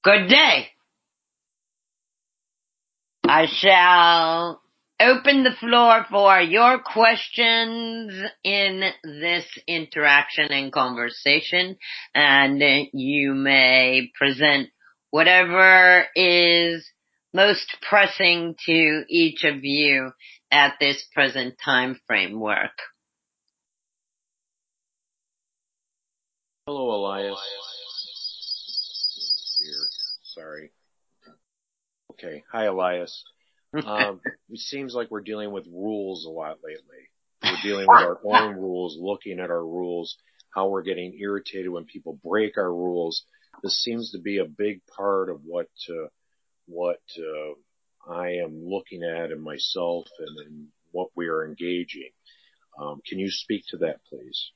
Good day. I shall open the floor for your questions in this interaction and conversation, and you may present whatever is most pressing to each of you at this present time framework. Hello, Elias. Dear, sorry. Okay. Hi, Elias. It seems like we're dealing with rules a lot lately. We're dealing with our own rules, looking at our rules, how we're getting irritated when people break our rules. This seems to be a big part of what I am looking at in myself and in what we are engaging. Can you speak to that, please?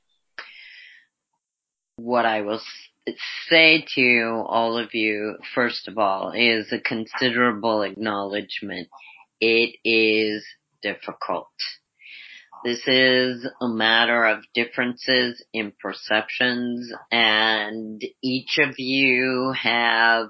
What I will say to all of you, first of all, is a considerable acknowledgement. It is difficult. This is a matter of differences in perceptions, and each of you have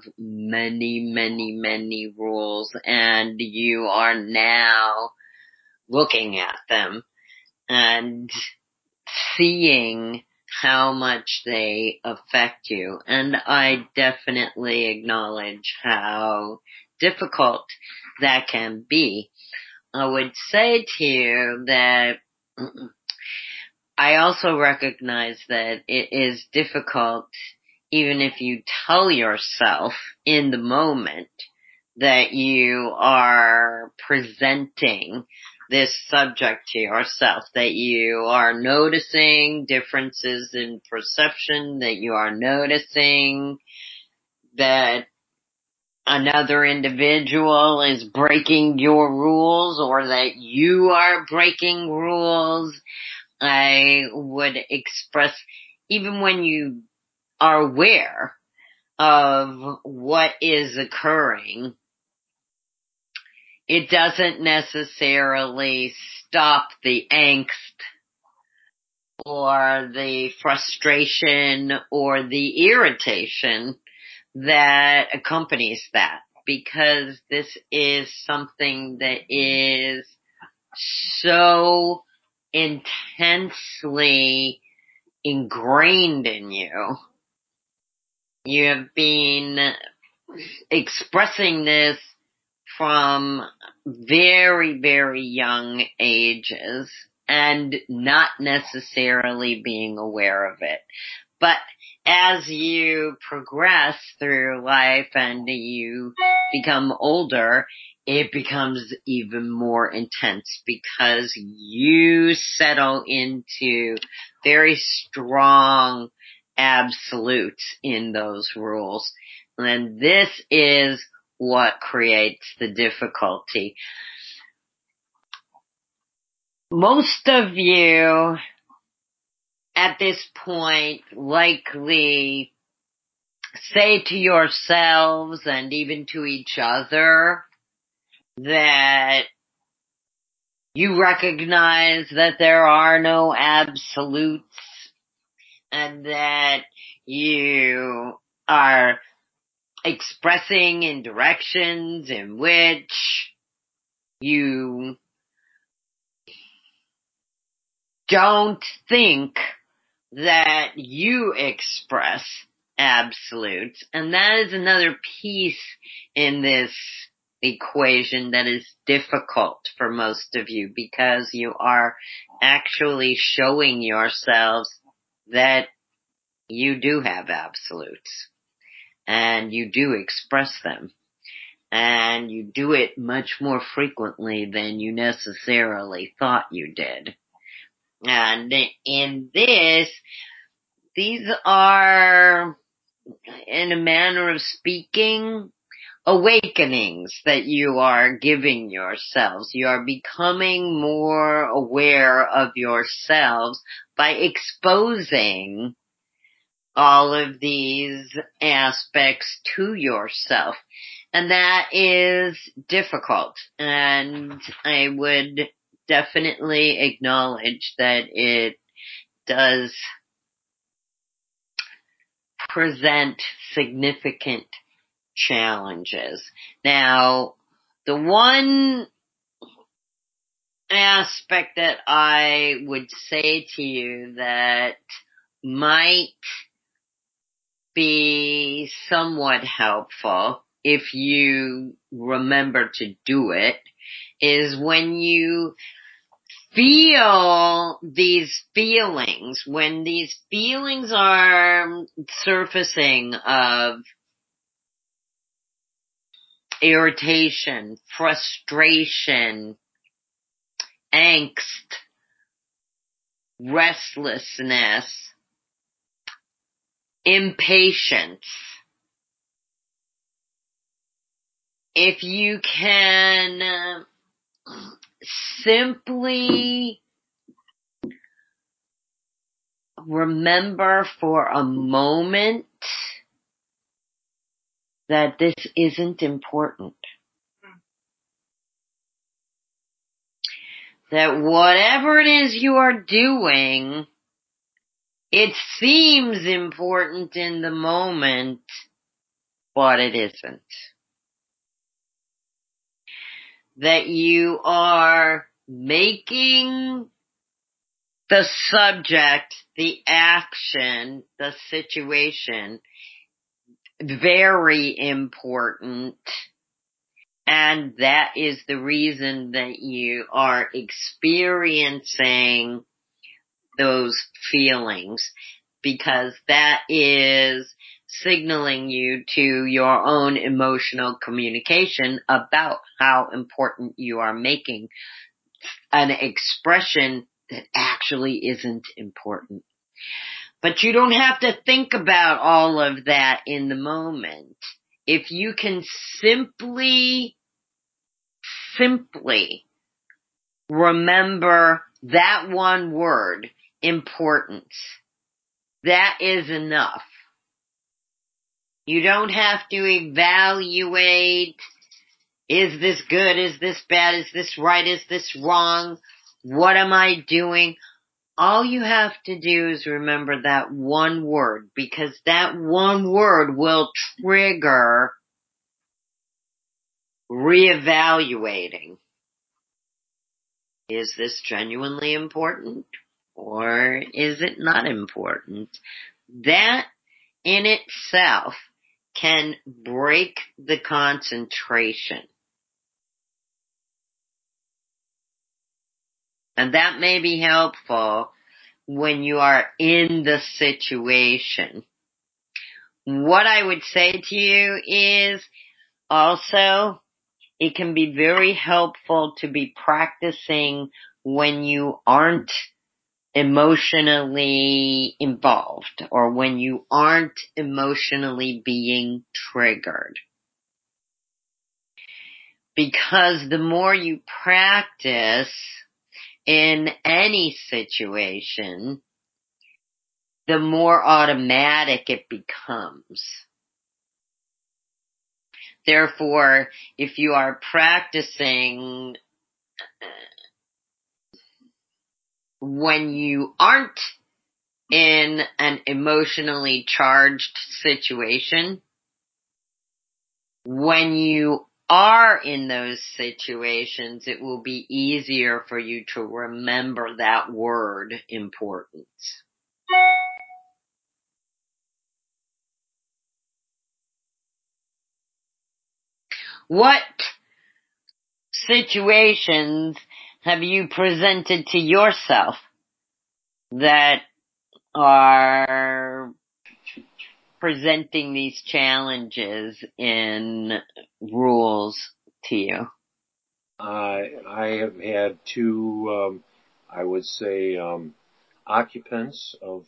many rules, and you are now looking at them and seeing how much they affect you. And I definitely acknowledge how difficult that can be. I would say to you that I also recognize that it is difficult even if you tell yourself in the moment that you are presenting this subject to yourself, that you are noticing differences in perception, that you are noticing that another individual is breaking your rules or that you are breaking rules. I would express, even when you are aware of what is occurring, it doesn't necessarily stop the angst or the frustration or the irritation that accompanies that, because this is something that is so intensely ingrained in you. You have been expressing this from very young ages and not necessarily being aware of it. But as you progress through life and you become older, it becomes even more intense because you settle into very strong absolutes in those rules. And this is what creates the difficulty. Most of you at this point likely say to yourselves and even to each other that you recognize that there are no absolutes and that you are expressing in directions in which you don't think that you express absolutes. And that is another piece in this equation that is difficult for most of you, because you are actually showing yourselves that you do have absolutes and you do express them, and you do it much more frequently than you necessarily thought you did. And in this, these are, in a manner of speaking, awakenings that you are giving yourselves. You are becoming more aware of yourselves by exposing all of these aspects to yourself. And that is difficult. And I would definitely acknowledge that it does present significant challenges. Now, the one aspect that I would say to you that might be somewhat helpful if you remember to do it is when you feel these feelings, when these feelings are surfacing of irritation, frustration, angst, restlessness, impatience. If you can simply remember for a moment that this isn't important. That whatever it is you are doing, it seems important in the moment, but it isn't. That you are making the subject, the action, the situation very important, and that is the reason that you are experiencing those feelings, because that is signaling you to your own emotional communication about how important you are making an expression that actually isn't important. But you don't have to think about all of that in the moment. If you can simply remember that one word, importance, that is enough. You don't have to evaluate, is this good, is this bad, is this right, is this wrong, what am I doing? All you have to do is remember that one word, because that one word will trigger reevaluating. Is this genuinely important, or is it not important? That in itself can break the concentration. And that may be helpful when you are in the situation. What I would say to you is also, it can be very helpful to be practicing when you aren't emotionally involved or when you aren't emotionally being triggered. Because the more you practice in any situation, the more automatic it becomes. Therefore, if you are practicing when you aren't in an emotionally charged situation, when you are in those situations, it will be easier for you to remember that word, importance. What situations have you presented to yourself that are presenting these challenges in rules to you? I have had two, I would say, occupants of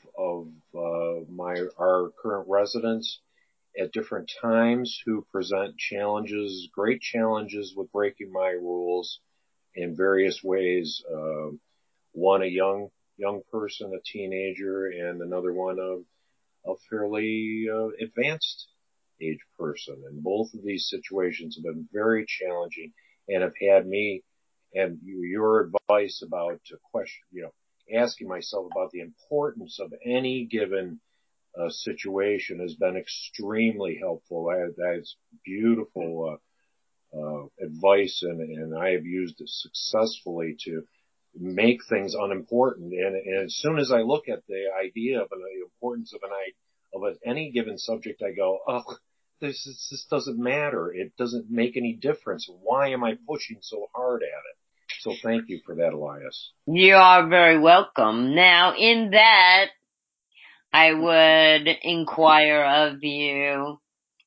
our current residence at different times who present challenges, great challenges with breaking my rules in various ways. One a young person, a teenager, and another one a fairly advanced age person. And both of these situations have been very challenging and have had me and your advice about question, asking myself about the importance of any given situation has been extremely helpful. That's beautiful advice, and I have used it successfully to make things unimportant. And as soon as I look at the idea of the importance of any given subject, I go, oh, this doesn't matter. It doesn't make any difference. Why am I pushing so hard at it? So thank you for that, Elias. You are very welcome. Now, in that, I would inquire of you,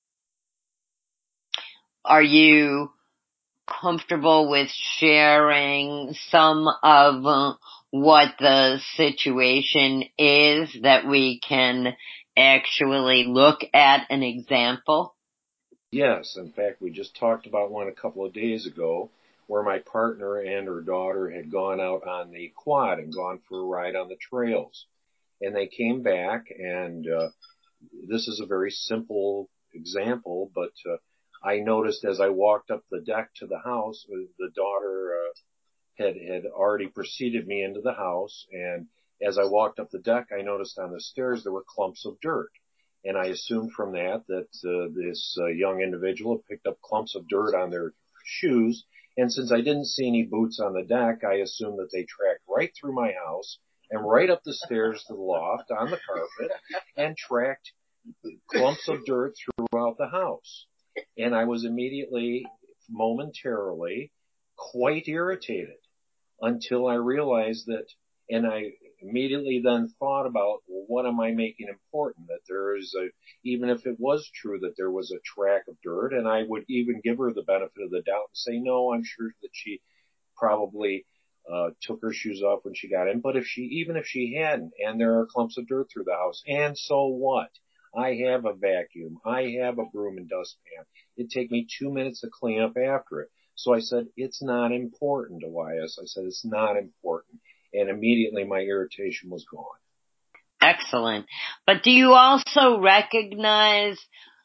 are you comfortable with sharing some of what the situation is that we can actually look at an example? Yes, in fact, we just talked about one a couple of days ago where my partner and her daughter had gone out on the quad and gone for a ride on the trails. And they came back, and this is a very simple example, but I noticed as I walked up the deck to the house, the daughter had already preceded me into the house, and as I walked up the deck, I noticed on the stairs there were clumps of dirt. And I assumed from that this young individual had picked up clumps of dirt on their shoes. And since I didn't see any boots on the deck, I assumed that they tracked right through my house and right up the stairs to the loft on the carpet and tracked clumps of dirt throughout the house. And I was immediately, momentarily, quite irritated until I realized that, and I immediately then thought about, well, what am I making important? That there is even if it was true that there was a track of dirt, and I would even give her the benefit of the doubt and say, no, I'm sure that she probably took her shoes off when she got in. But even if she hadn't, and there are clumps of dirt through the house, and so what? I have a vacuum. I have a broom and dustpan. It'd take me 2 minutes to clean up after it. So I said, it's not important, Elias. I said, it's not important. And immediately my irritation was gone. Excellent. But do you also recognize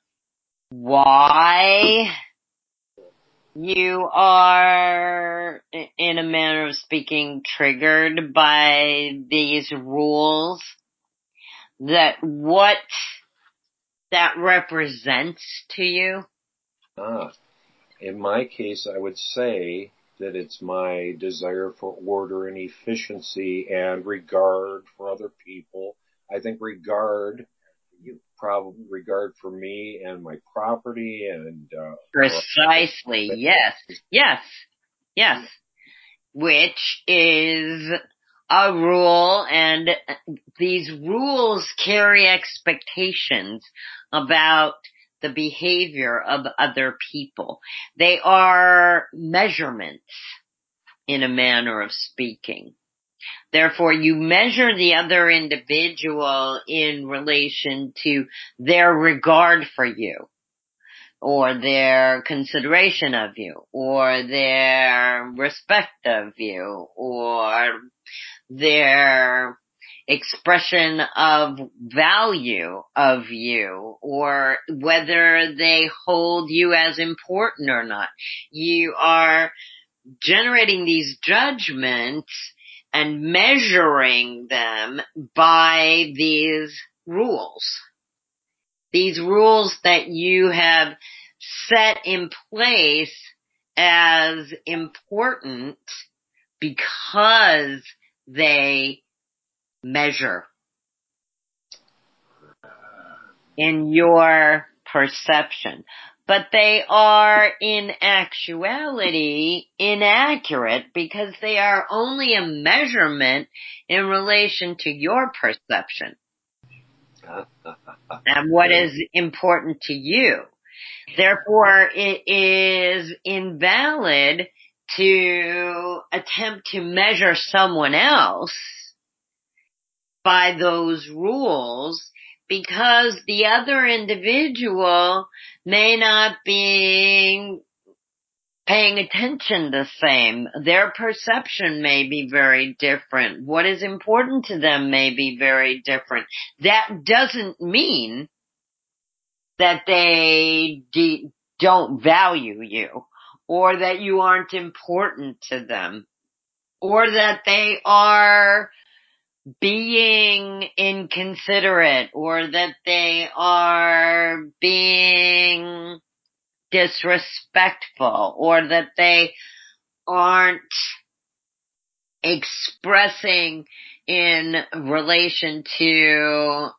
why you are, in a manner of speaking, triggered by these rules? That what that represents to you? In my case, I would say that it's my desire for order and efficiency and regard for other people. I think regard for me and my property and Precisely. Yes. Which is a rule, and these rules carry expectations about the behavior of other people. They are measurements, in a manner of speaking. Therefore, you measure the other individual in relation to their regard for you, or their consideration of you, or their respect of you, or their expression of value of you, or whether they hold you as important or not. You are generating these judgments and measuring them by these rules. These rules that you have set in place as important because they measure in your perception. But they are in actuality inaccurate because they are only a measurement in relation to your perception and what is important to you. Therefore, it is invalid to attempt to measure someone else by those rules, because the other individual may not be paying attention the same. Their perception may be very different. What is important to them may be very different. That doesn't mean that they don't value you, or that you aren't important to them, or that they are being inconsiderate, or that they are being disrespectful, or that they aren't expressing in relation to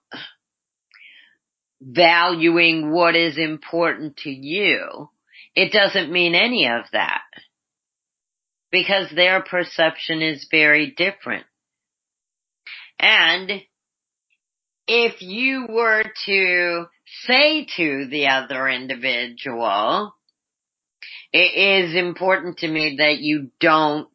valuing what is important to you. It doesn't mean any of that, because their perception is very different. And if you were to say to the other individual, it is important to me that you don't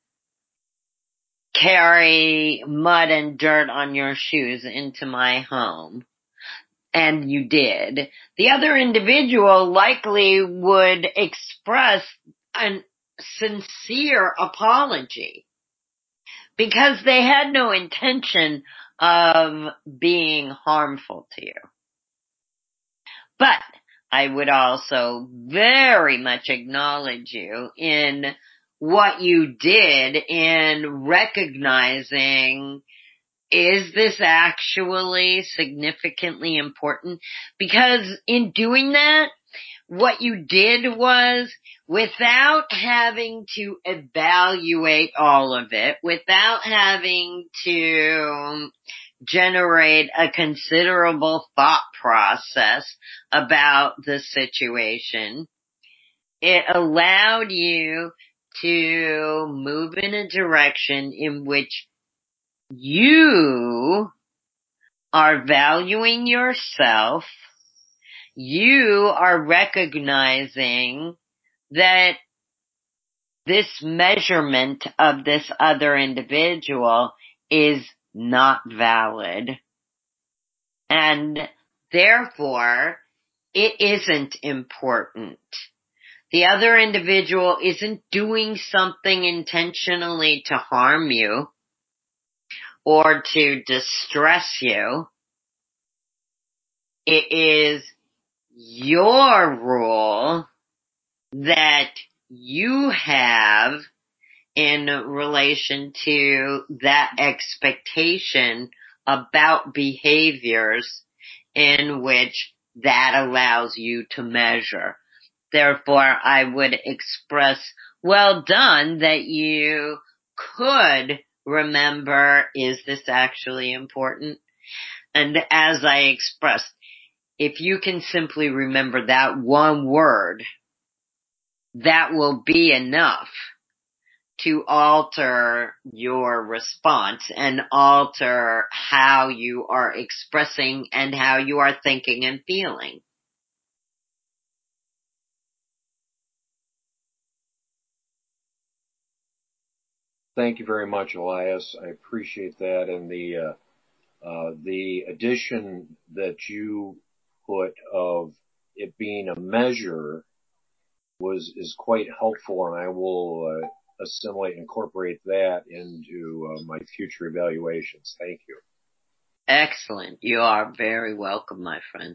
carry mud and dirt on your shoes into my home, and you did, the other individual likely would express a sincere apology, because they had no intention of being harmful to you. But I would also very much acknowledge you in what you did in recognizing, is this actually significantly important? Because in doing that, what you did was, without having to evaluate all of it, without having to generate a considerable thought process about the situation, it allowed you to move in a direction in which you are valuing yourself. You are recognizing that this measurement of this other individual is not valid, and therefore it isn't important. The other individual isn't doing something intentionally to harm you or to distress you. It is your rule that you have in relation to that expectation about behaviors in which that allows you to measure. Therefore, I would express, well done, that you could remember, is this actually important? And as I expressed, if you can simply remember that one word, that will be enough to alter your response and alter how you are expressing and how you are thinking and feeling. Thank you very much, Elias. I appreciate that, and the addition that you put of it being a measure is quite helpful, and I will assimilate and incorporate that into my future evaluations. Thank you. Excellent. You are very welcome, my friend.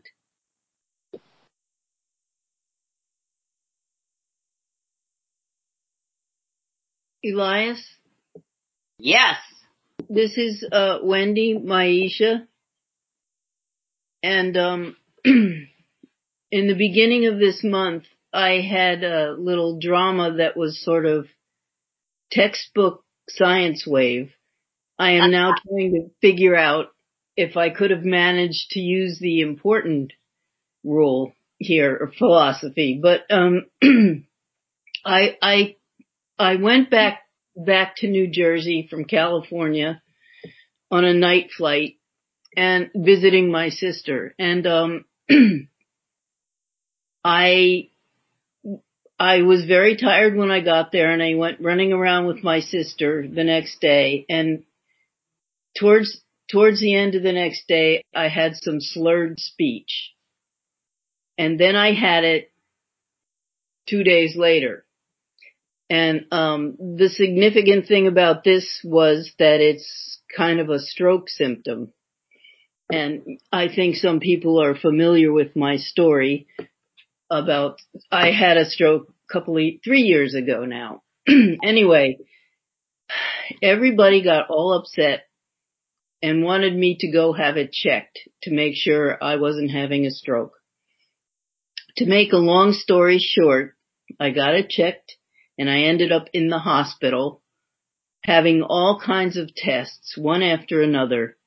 Elias? Yes. This is Wendy Maisha. And in the beginning of this month, I had a little drama that was sort of textbook science wave. I am now trying to figure out if I could have managed to use the important rule here, or philosophy. But I went back to New Jersey from California on a night flight and visiting my sister. And I was very tired when I got there, and I went running around with my sister the next day. And towards the end of the next day, I had some slurred speech. And then I had it 2 days later. And the significant thing about this was that it's kind of a stroke symptom. And I think some people are familiar with my story about, I had a stroke 3 years ago now. Anyway, everybody got all upset and wanted me to go have it checked to make sure I wasn't having a stroke. To make a long story short, I got it checked and I ended up in the hospital having all kinds of tests, one after another.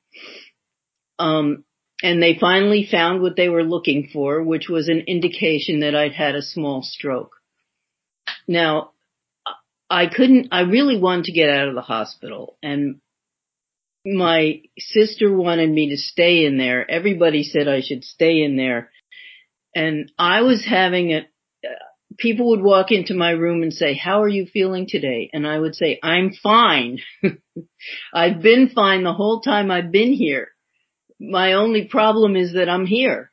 And they finally found what they were looking for, which was an indication that I'd had a small stroke. Now, I really wanted to get out of the hospital, and my sister wanted me to stay in there. Everybody said I should stay in there. And I was having people would walk into my room and say, "How are you feeling today?" And I would say, "I'm fine." I've been fine the whole time I've been here. My only problem is that I'm here.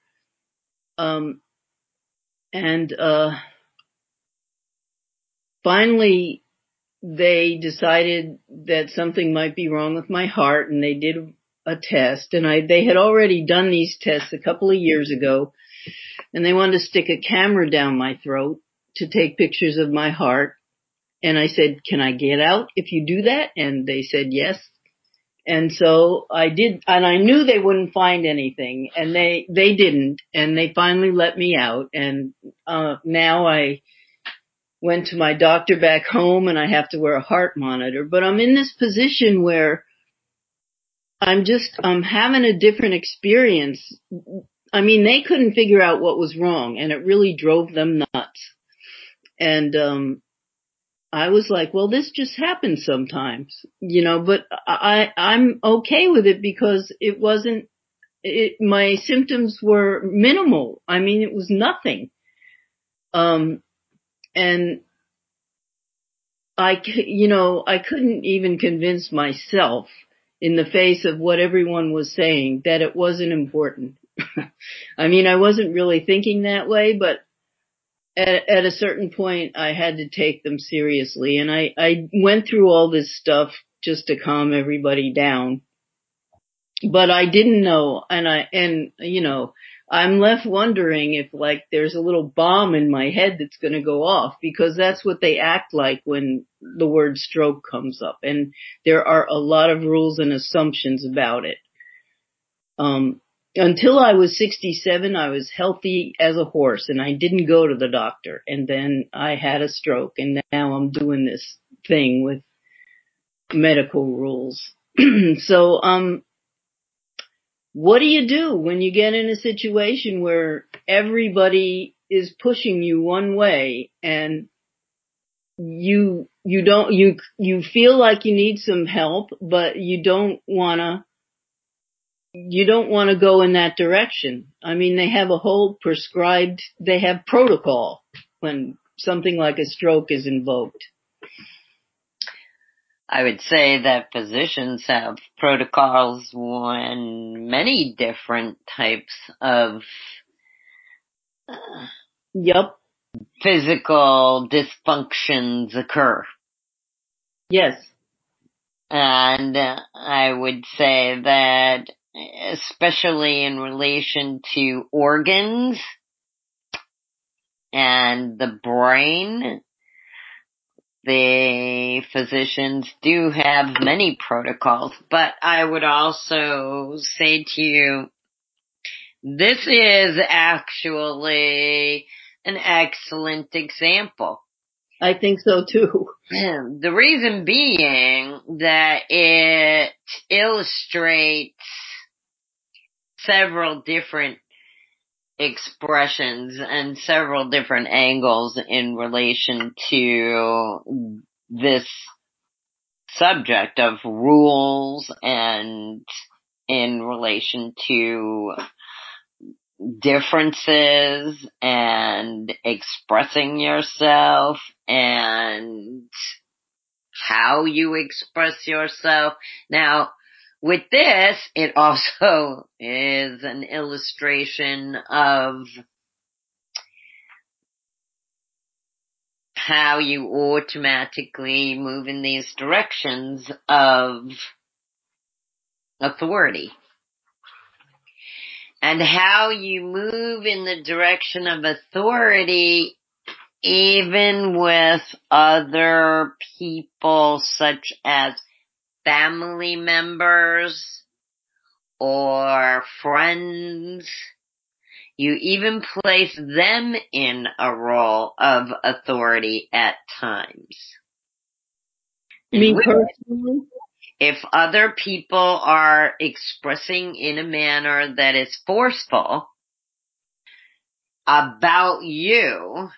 Finally, they decided that something might be wrong with my heart, and they did a test. And they had already done these tests a couple of years ago, and they wanted to stick a camera down my throat to take pictures of my heart. And I said, "Can I get out if you do that?" And they said yes. And so I did, and I knew they wouldn't find anything, and they didn't, and they finally let me out. And now I went to my doctor back home, and I have to wear a heart monitor. But I'm in this position where I'm having a different experience. I mean, they couldn't figure out what was wrong, and it really drove them nuts. And I was like, well, this just happens sometimes, but I'm okay with it because my symptoms were minimal. I mean, it was nothing. And I couldn't even convince myself in the face of what everyone was saying that it wasn't important. I mean, I wasn't really thinking that way, but at a certain point I had to take them seriously. And I went through all this stuff just to calm everybody down, but I didn't know. I'm left wondering if there's a little bomb in my head that's going to go off, because that's what they act like when the word stroke comes up. And there are a lot of rules and assumptions about it. Until I was 67, I was healthy as a horse, and I didn't go to the doctor. And then I had a stroke, and now I'm doing this thing with medical rules. So, what do you do when you get in a situation where everybody is pushing you one way, and you feel like you need some help, but you don't want to go in that direction? I mean, they have they have protocol when something like a stroke is invoked. I would say that physicians have protocols when many different types of physical dysfunctions occur. Yes. And I would say that especially in relation to organs and the brain, the physicians do have many protocols. But I would also say to you, this is actually an excellent example. I think so too. The reason being that it illustrates several different expressions and several different angles in relation to this subject of rules, and in relation to differences and expressing yourself and how you express yourself. Now, with this, it also is an illustration of how you automatically move in these directions of authority. And how you move in the direction of authority even with other people, such as family members or friends. You even place them in a role of authority at times. Me personally? If other people are expressing in a manner that is forceful about you,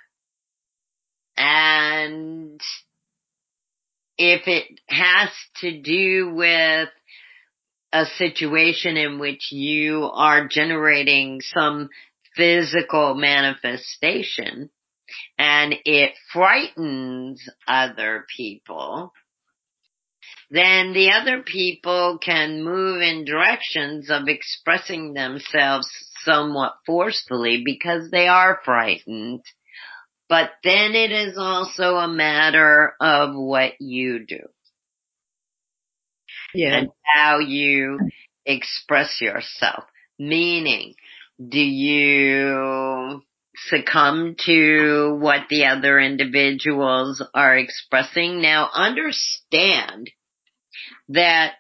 and if it has to do with a situation in which you are generating some physical manifestation and it frightens other people, then the other people can move in directions of expressing themselves somewhat forcefully because they are frightened. But then it is also a matter of what you do. Yeah. And how you express yourself. Meaning, do you succumb to what the other individuals are expressing? Now understand that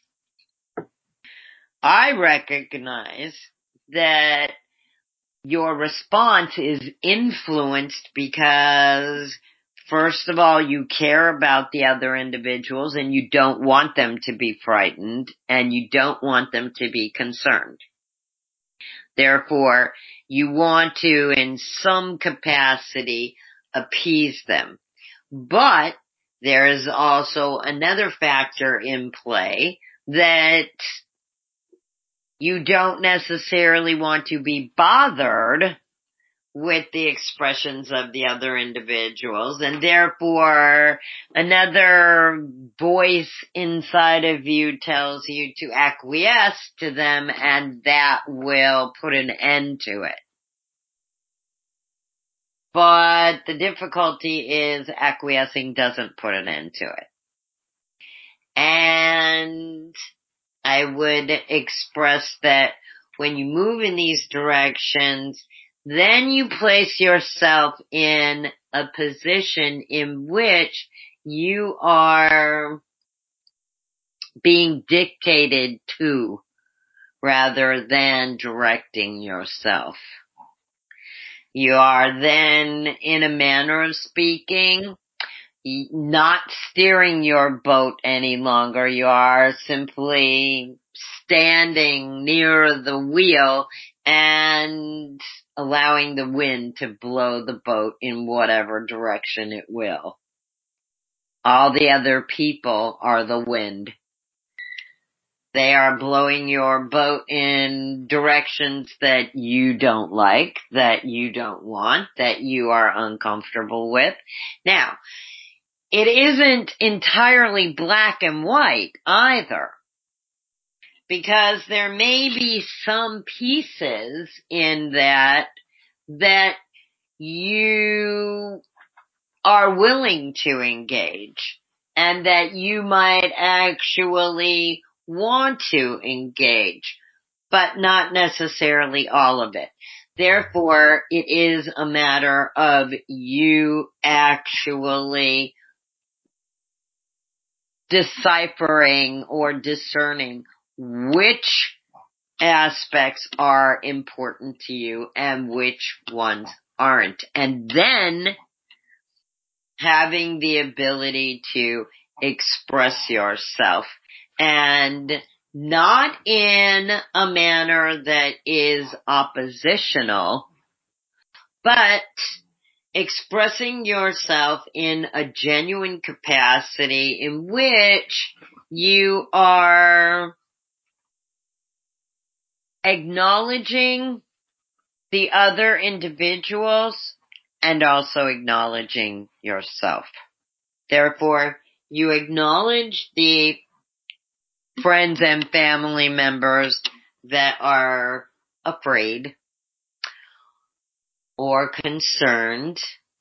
I recognize that your response is influenced because, first of all, you care about the other individuals and you don't want them to be frightened and you don't want them to be concerned. Therefore, you want to, in some capacity, appease them. But there is also another factor in play that you don't necessarily want to be bothered with the expressions of the other individuals, and therefore another voice inside of you tells you to acquiesce to them, and that will put an end to it. But the difficulty is acquiescing doesn't put an end to it. And I would express that when you move in these directions, then you place yourself in a position in which you are being dictated to rather than directing yourself. You are then, in a manner of speaking, not steering your boat any longer. You are simply standing near the wheel and allowing the wind to blow the boat in whatever direction it will. All the other people are the wind. They are blowing your boat in directions that you don't like, that you don't want, that you are uncomfortable with. Now, it isn't entirely black and white either, because there may be some pieces in that you are willing to engage and that you might actually want to engage, but not necessarily all of it. Therefore, it is a matter of you actually deciphering or discerning which aspects are important to you and which ones aren't. And then having the ability to express yourself, and not in a manner that is oppositional, but expressing yourself in a genuine capacity in which you are acknowledging the other individuals and also acknowledging yourself. Therefore, you acknowledge the friends and family members that are afraid or concerned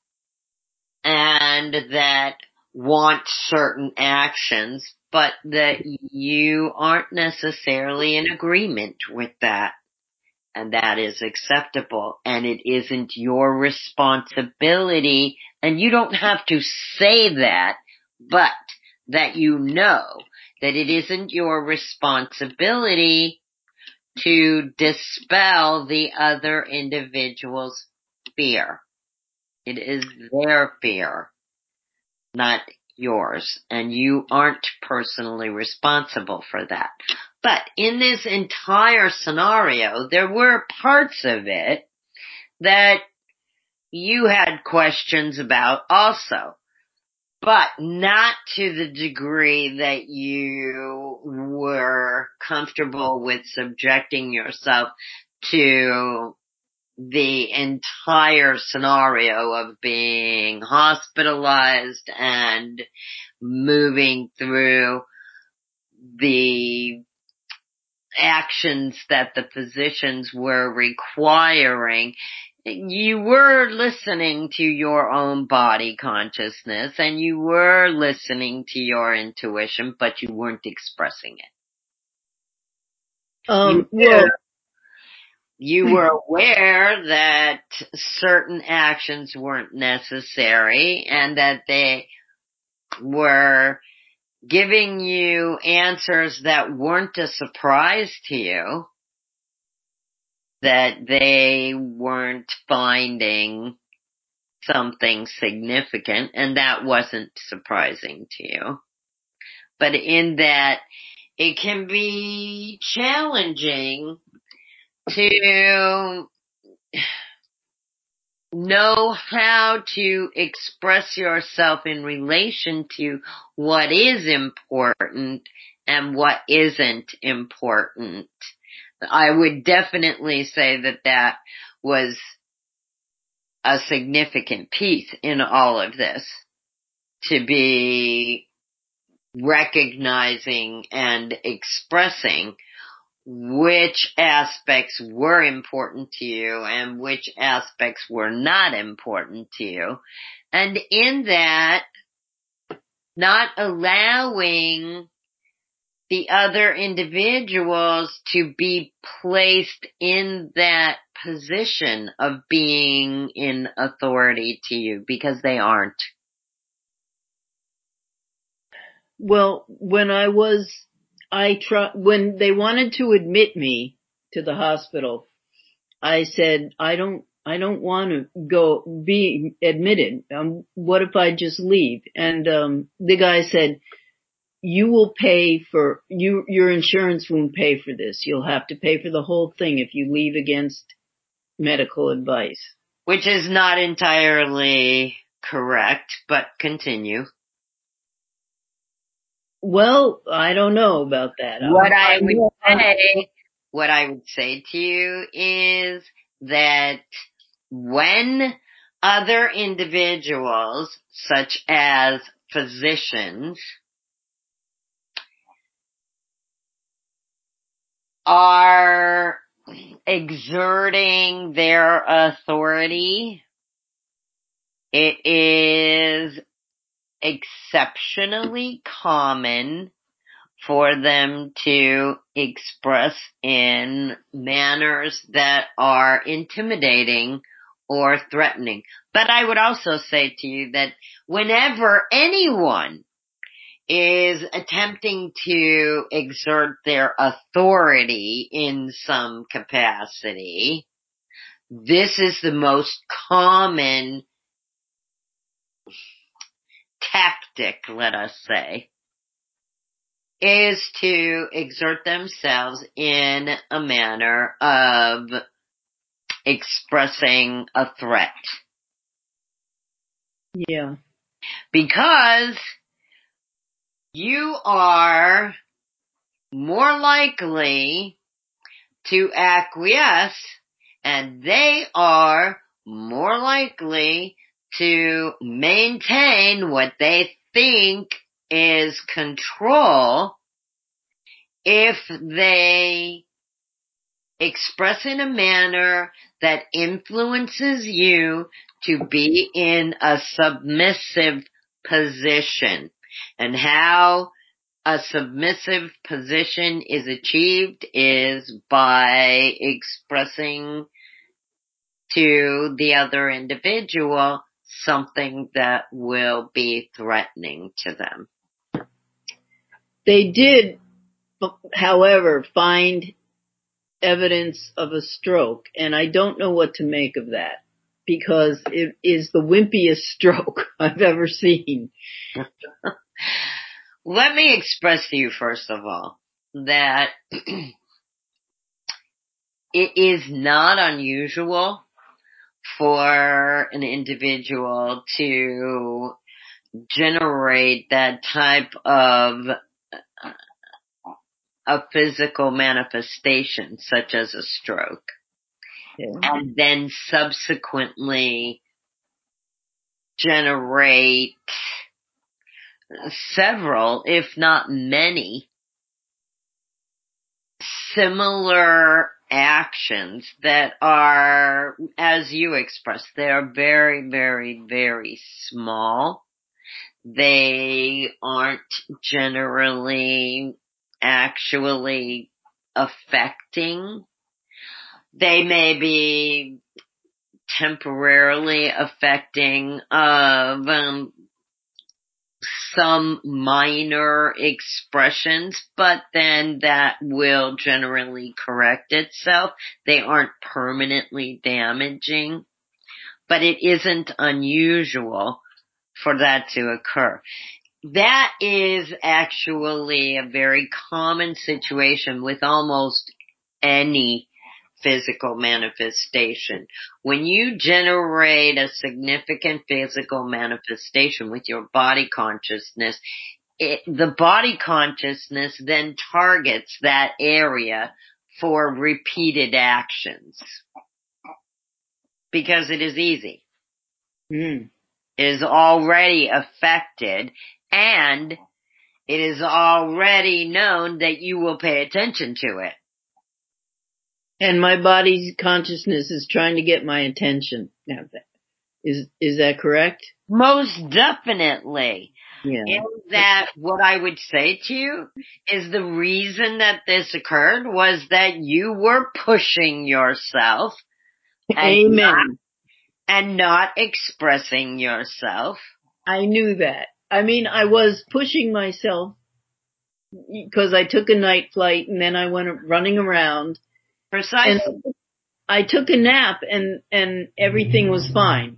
and that want certain actions, but that you aren't necessarily in agreement with that. And that is acceptable, and it isn't your responsibility, and you don't have to say that, but that you know that it isn't your responsibility to dispel the other individual's fear. It is their fear, not yours, and you aren't personally responsible for that. But in this entire scenario, there were parts of it that you had questions about also, but not to the degree that you were comfortable with subjecting yourself to the entire scenario of being hospitalized and moving through the actions that the physicians were requiring. You were listening to your own body consciousness and you were listening to your intuition, but you weren't expressing it. You were aware that certain actions weren't necessary and that they were giving you answers that weren't a surprise to you, that they weren't finding something significant, and that wasn't surprising to you. But in that, it can be challenging to know how to express yourself in relation to what is important and what isn't important. I would definitely say that that was a significant piece in all of this, to be recognizing and expressing which aspects were important to you and which aspects were not important to you. And in that, not allowing the other individuals to be placed in that position of being in authority to you, because they aren't. Well, when they wanted to admit me to the hospital, I said, I don't want to be admitted. What if I just leave? And, the guy said, you will pay for, your insurance won't pay for this. You'll have to pay for the whole thing if you leave against medical advice. Which is not entirely correct, but continue. Well, I don't know about that. What I would say to you is that when other individuals, such as physicians, are exerting their authority, it is exceptionally common for them to express in manners that are intimidating or threatening. But I would also say to you that whenever anyone is attempting to exert their authority in some capacity, this is the most common tactic, let us say, is to exert themselves in a manner of expressing a threat. Yeah. Because you are more likely to acquiesce, and they are more likely to maintain what they think is control if they express in a manner that influences you to be in a submissive position. And how a submissive position is achieved is by expressing to the other individual something that will be threatening to them. They did, however, find evidence of a stroke, and I don't know what to make of that because it is the wimpiest stroke I've ever seen. Let me express to you, first of all, that it is not unusual for an individual to generate that type of a physical manifestation, such as a stroke, and then subsequently generate several, if not many, similar actions that are, as you expressed, they are very, very, very small. They aren't generally actually affecting. They may be temporarily affecting some minor expressions, but then that will generally correct itself. They aren't permanently damaging, but it isn't unusual for that to occur. That is actually a very common situation with almost any physical manifestation. When you generate a significant physical manifestation with your body consciousness, the body consciousness then targets that area for repeated actions. Because it is easy. It is already affected, and it is already known that you will pay attention to it. And my body's consciousness is trying to get my attention. Is that correct? Most definitely. Yeah. Is that what I would say to you is the reason that this occurred was that you were pushing yourself. Amen. And not expressing yourself. I knew that. I mean, I was pushing myself because I took a night flight and then I went running around. Precisely. And I took a nap and everything was fine.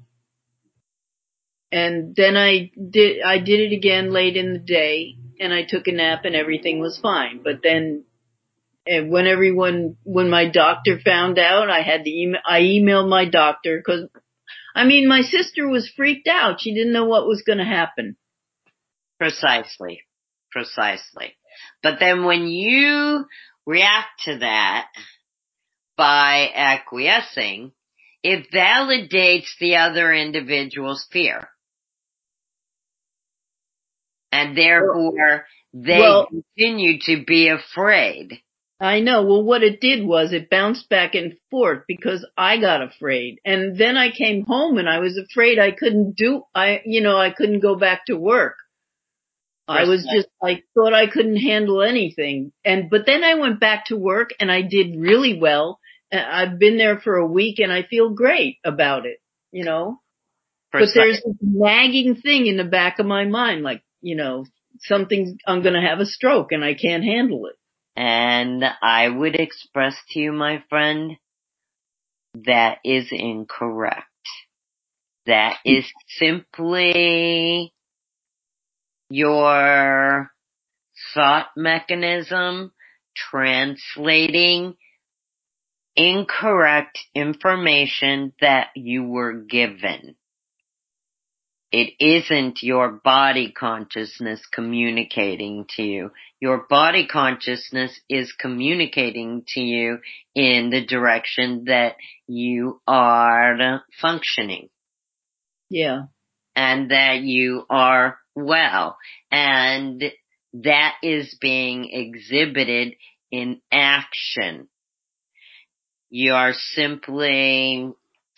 And then I did it again late in the day and I took a nap and everything was fine. But then when my doctor found out, I emailed my doctor because, I mean, my sister was freaked out. She didn't know what was going to happen. Precisely. But then when you react to that by acquiescing, it validates the other individual's fear. And therefore, they continue to be afraid. I know. Well, what it did was it bounced back and forth because I got afraid. And then I came home and I was afraid I couldn't go back to work. I was just, I thought I couldn't handle anything. But then I went back to work and I did really well. I've been there for a week and I feel great about it, you know. But there's this nagging thing in the back of my mind, like, I'm going to have a stroke and I can't handle it. And I would express to you, my friend, that is incorrect. That is simply your thought mechanism translating incorrect information that you were given. It isn't your body consciousness communicating to you. Your body consciousness is communicating to you in the direction that you are functioning. Yeah. And that you are well. And that is being exhibited in action. You are simply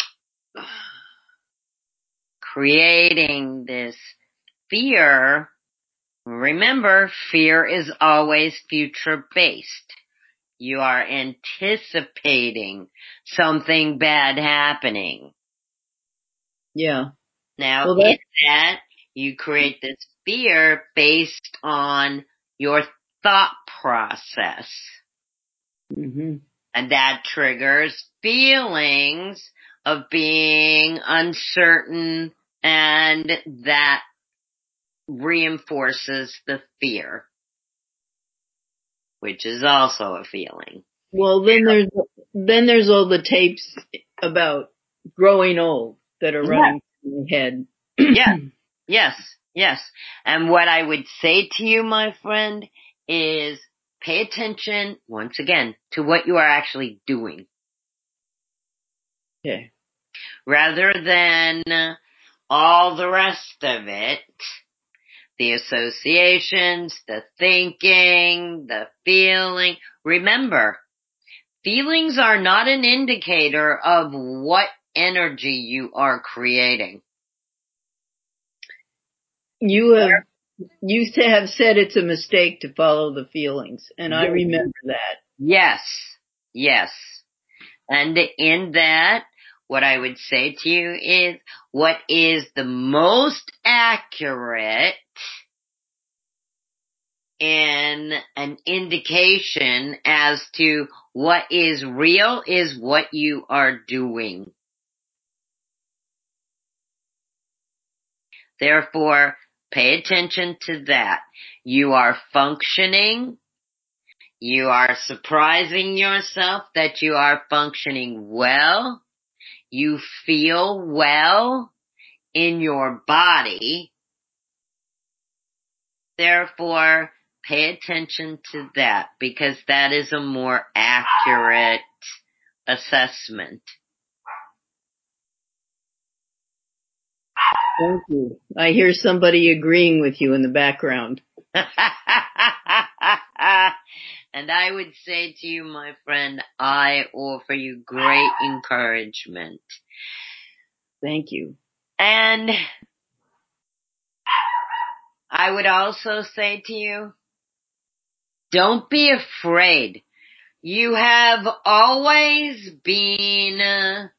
creating this fear. Remember, fear is always future-based. You are anticipating something bad happening. Yeah. Now, in that, you create this fear based on your thought process. Mm-hmm. And that triggers feelings of being uncertain, and that reinforces the fear, which is also a feeling. Well, then there's all the tapes about growing old that are running through my head. Yes. And what I would say to you, my friend, is pay attention, once again, to what you are actually doing. Okay. Rather than all the rest of it, the associations, the thinking, the feeling. Remember, feelings are not an indicator of what energy you are creating. You have said it's a mistake to follow the feelings, and I remember that. Yes. And in that, what I would say to you is, what is the most accurate in an indication as to what is real is what you are doing. Therefore, pay attention to that. You are functioning. You are surprising yourself that you are functioning well. You feel well in your body. Therefore, pay attention to that, because that is a more accurate assessment. Thank you. I hear somebody agreeing with you in the background. And I would say to you, my friend, I offer you great encouragement. Thank you. And I would also say to you, don't be afraid. You have always been,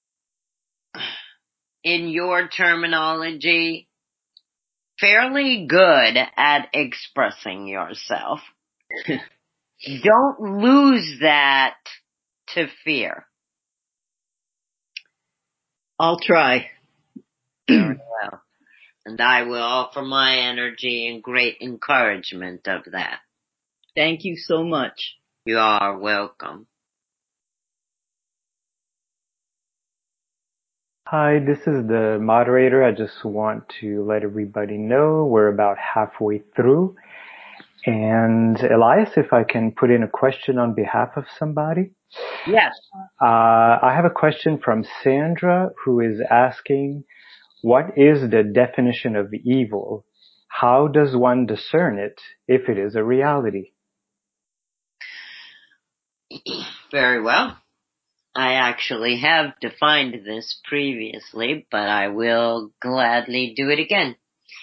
in your terminology, fairly good at expressing yourself. Don't lose that to fear. I'll try. Very well. And I will offer my energy and great encouragement of that. Thank you so much. You are welcome. Hi, this is the moderator. I just want to let everybody know we're about halfway through. And Elias, if I can put in a question on behalf of somebody. Yes. I have a question from Sandra, who is asking, what is the definition of evil? How does one discern it if it is a reality? Very well. I actually have defined this previously, but I will gladly do it again.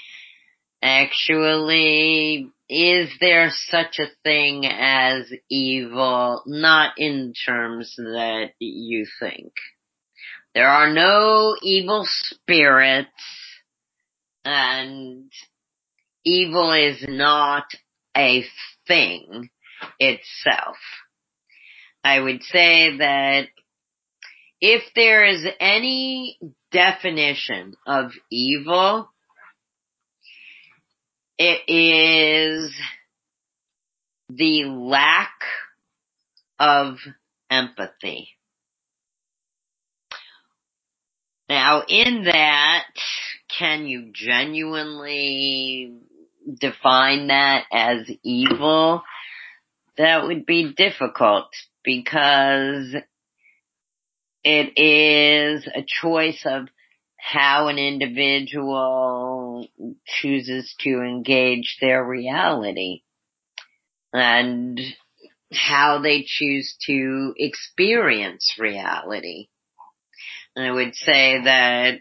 Actually, is there such a thing as evil? Not in terms that you think. There are no evil spirits, and evil is not a thing itself. I would say that if there is any definition of evil, it is the lack of empathy. Now, in that, can you genuinely define that as evil? That would be difficult, because it is a choice of how an individual chooses to engage their reality and how they choose to experience reality. I would say that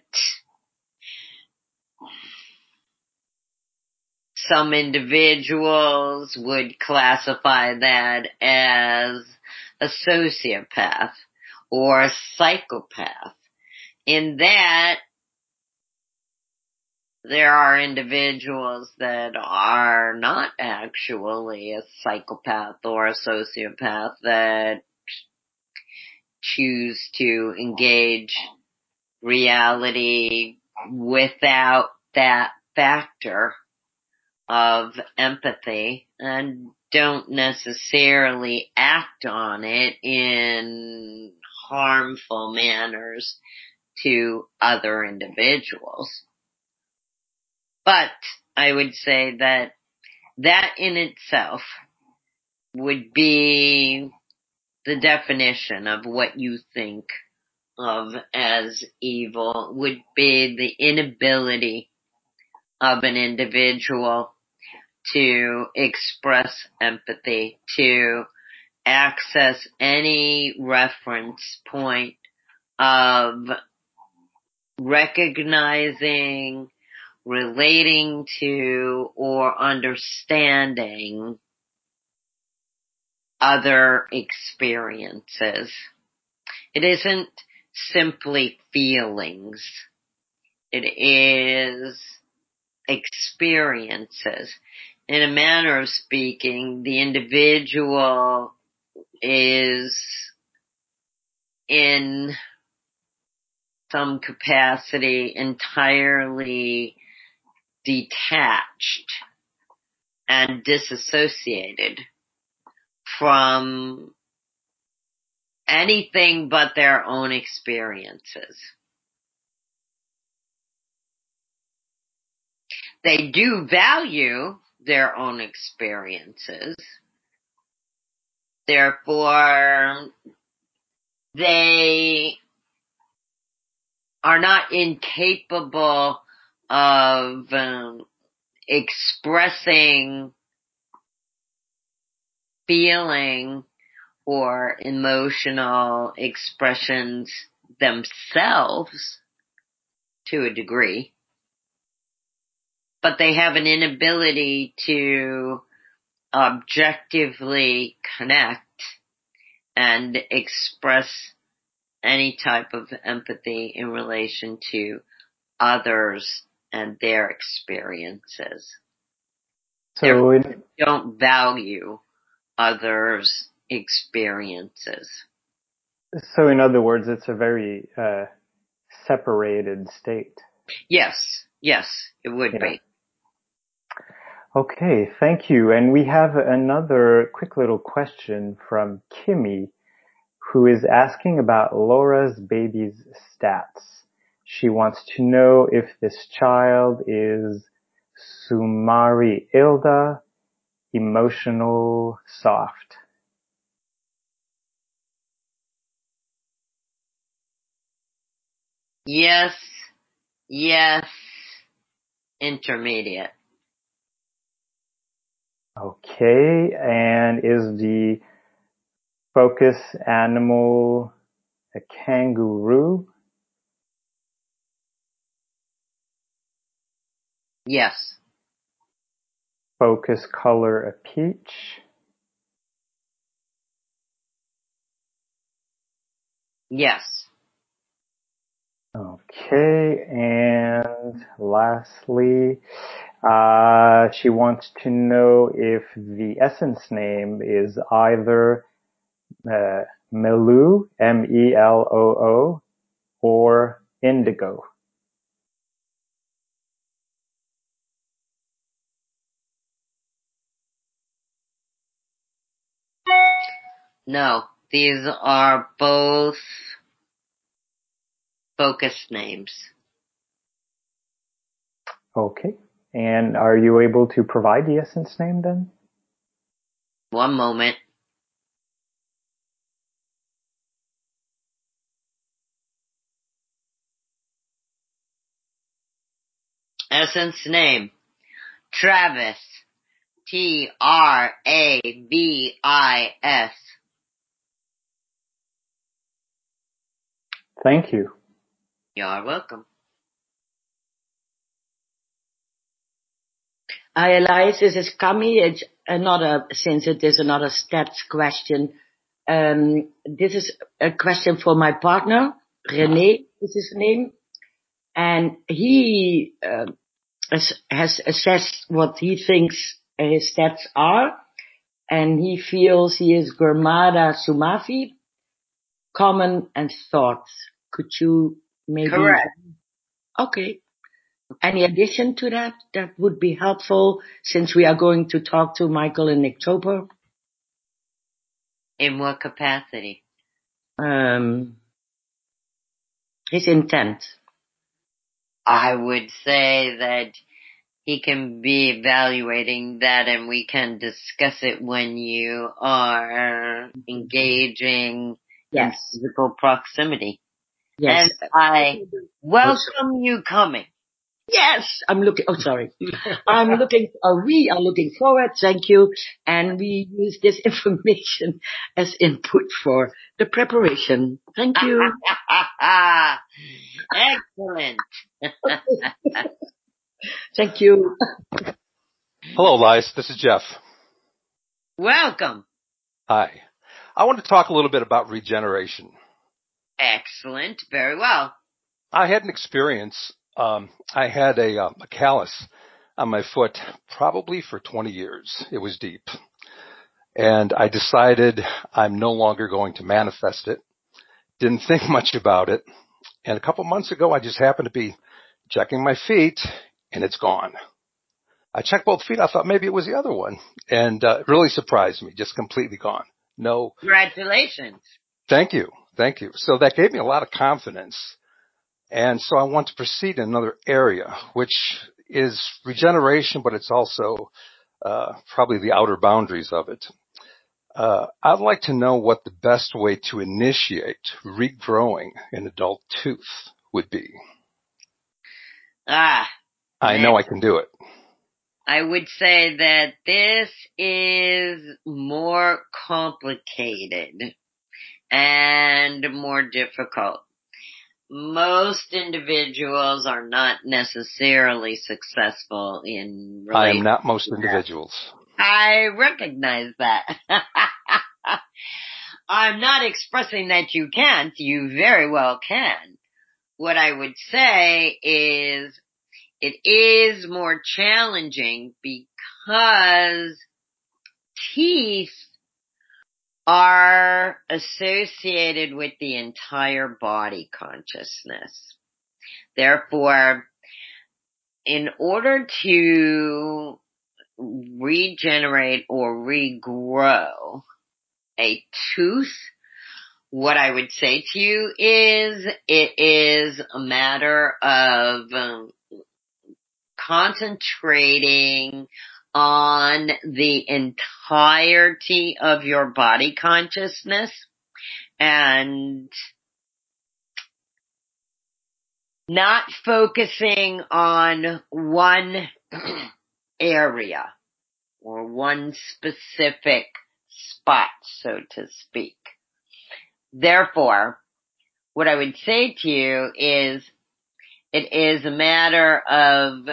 some individuals would classify that as a sociopath or a psychopath. In that, there are individuals that are not actually a psychopath or a sociopath, that choose to engage reality without that factor of empathy and don't necessarily act on it in harmful manners to other individuals. But I would say that in itself would be the definition of what you think of as evil, would be the inability of an individual to express empathy, to access any reference point of recognizing, relating to, or understanding other experiences. It isn't simply feelings. It is experiences. In a manner of speaking, the individual is in some capacity entirely detached and disassociated from anything but their own experiences. They do value their own experiences. Therefore, they are not incapable of expressing feeling or emotional expressions themselves to a degree, but they have an inability to objectively connect and express any type of empathy in relation to others and their experiences. So They don't value others' experiences. So in other words, it's a very separated state. Yes, it would be. Okay, thank you. And we have another quick little question from Kimmy, who is asking about Laura's baby's stats. She wants to know if this child is Sumari Ilda, emotional, soft. Yes, intermediate. Okay, and is the focus animal a kangaroo? Yes. Focus color a peach? Yes. Okay, and lastly, she wants to know if the essence name is either Meloo, Meloo, or Indigo. No, these are both focus names. Okay, and are you able to provide the essence name then? One moment. Essence name. Travis. Travis. Thank you. You're welcome. Hi, Elias. This is Cami. It's since it is another stats question. This is a question for my partner. René is his name. And he has assessed what he thinks his stats are. And he feels he is Gurmada Sumafi, common and thoughts. Could you maybe? Correct. Okay. Any addition to that would be helpful, since we are going to talk to Michael in October? In what capacity? His intent. I would say that he can be evaluating that, and we can discuss it when you are engaging in physical proximity. Yes. And I welcome you coming. Yes, I'm looking. Oh, sorry. I'm looking. We are looking forward. Thank you, and we use this information as input for the preparation. Thank you. Excellent. Thank you. Hello, Elias. This is Jeff. Welcome. Hi. I want to talk a little bit about regeneration. Excellent. Very well. I had an experience. I had a callus on my foot probably for 20 years. It was deep. And I decided I'm no longer going to manifest it. Didn't think much about it. And a couple months ago, I just happened to be checking my feet, and it's gone. I checked both feet. I thought maybe it was the other one. And it really surprised me, just completely gone. No. Congratulations. Thank you. Thank you. So that gave me a lot of confidence. And so I want to proceed in another area, which is regeneration, but it's also probably the outer boundaries of it. I'd like to know what the best way to initiate regrowing an adult tooth would be. I know I can do it. I would say that this is more complicated and more difficult. Most individuals are not necessarily successful in relation. I am not most individuals. I recognize that. I'm not expressing that you can't. You very well can. What I would say is it is more challenging because teeth are associated with the entire body consciousness. Therefore, in order to regenerate or regrow a tooth, what I would say to you is it is a matter of concentrating on the entirety of your body consciousness and not focusing on one area or one specific spot, so to speak. Therefore, what I would say to you is it is a matter of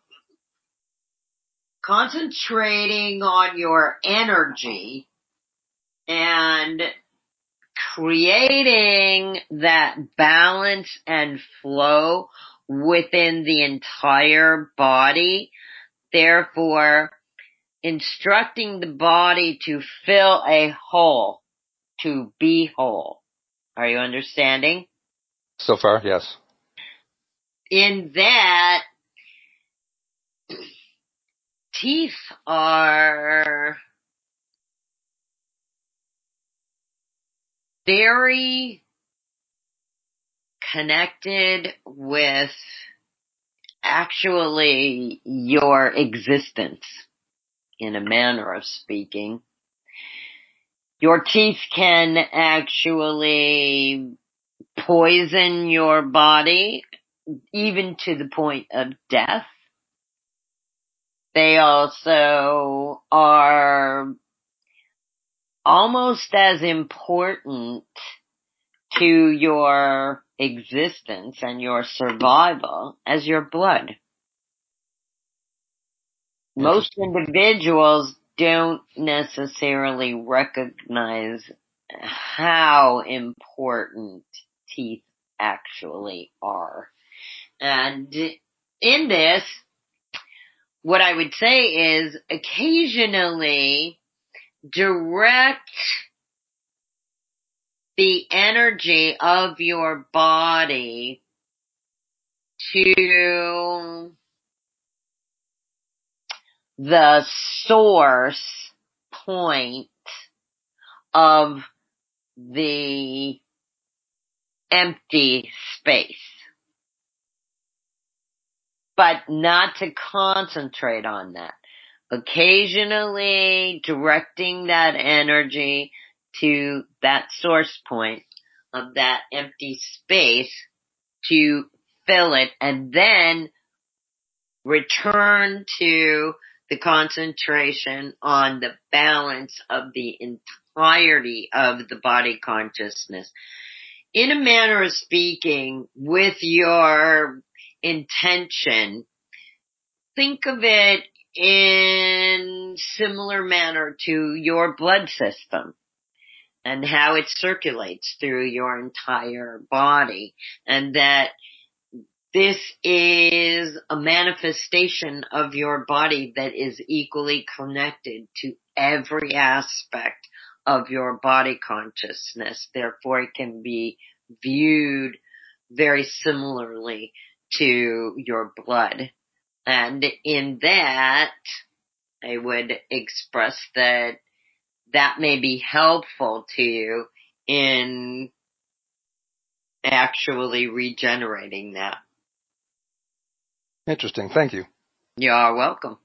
concentrating on your energy and creating that balance and flow within the entire body. Therefore, instructing the body to fill a hole, to be whole. Are you understanding? So far, yes. In that, teeth are very connected with actually your existence, in a manner of speaking. Your teeth can actually poison your body, even to the point of death. They also are almost as important to your existence and your survival as your blood. Most individuals don't necessarily recognize how important teeth actually are. And in this, what I would say is occasionally direct the energy of your body to the source point of the empty space. But not to concentrate on that. Occasionally directing that energy to that source point of that empty space to fill it, and then return to the concentration on the balance of the entirety of the body consciousness. In a manner of speaking, with your intention, think of it in similar manner to your blood system and how it circulates through your entire body, and that this is a manifestation of your body that is equally connected to every aspect of your body consciousness. Therefore, it can be viewed very similarly to your blood. And in that, I would express that may be helpful to you in actually regenerating that. Interesting. Thank you. You're welcome.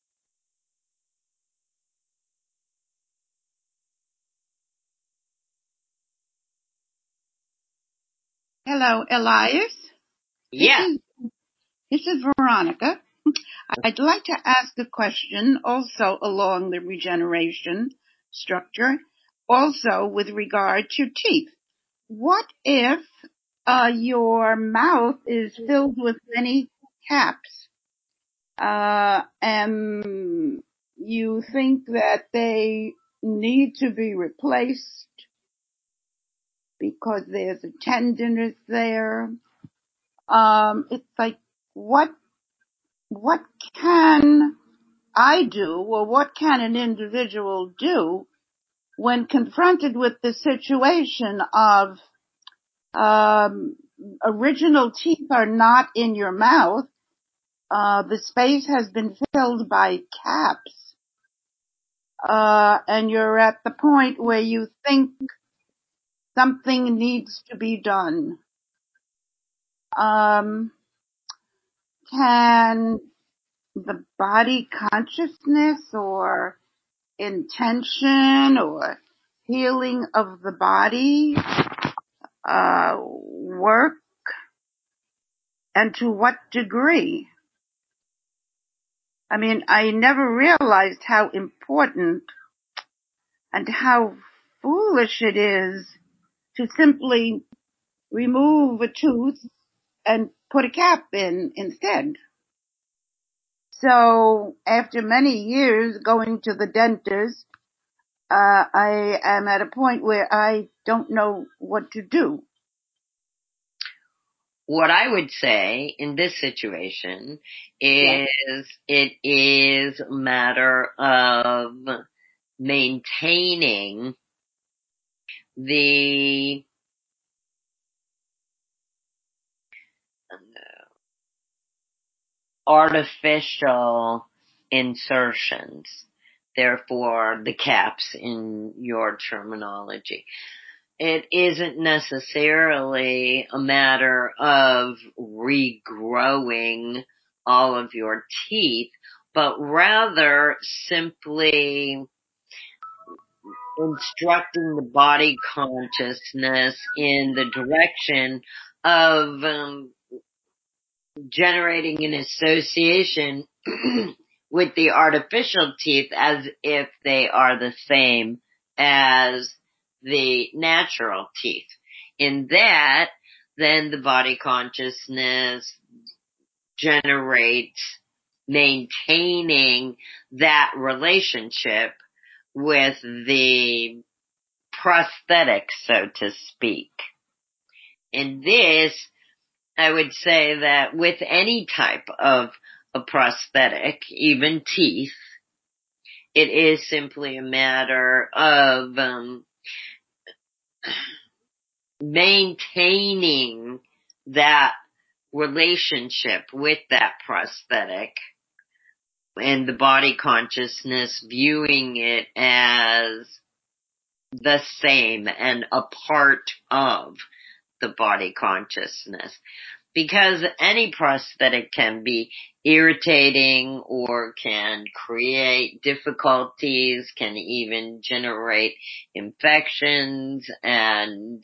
Hello, Elias. Yeah. This is Veronica. I'd like to ask a question also along the regeneration structure, also with regard to teeth. What if your mouth is filled with many caps, and you think that they need to be replaced because there's a tenderness there? It's like, what can I do, or what can an individual do when confronted with the situation of original teeth are not in your mouth, the space has been filled by caps, and you're at the point where you think something needs to be done. Can the body consciousness or intention or healing of the body work, and to what degree? I mean, I never realized how important and how foolish it is to simply remove a tooth and put a cap in instead. So after many years going to the dentist, I am at a point where I don't know what to do. What I would say in this situation is it is a matter of maintaining the artificial insertions, therefore the caps in your terminology. It isn't necessarily a matter of regrowing all of your teeth, but rather simply instructing the body consciousness in the direction of generating an association with the artificial teeth as if they are the same as the natural teeth. In that, then the body consciousness generates maintaining that relationship with the prosthetic, so to speak. In this, I would say that with any type of a prosthetic, even teeth, it is simply a matter of maintaining that relationship with that prosthetic and the body consciousness viewing it as the same and a part of the body consciousness. Because any prosthetic can be irritating or can create difficulties, can even generate infections and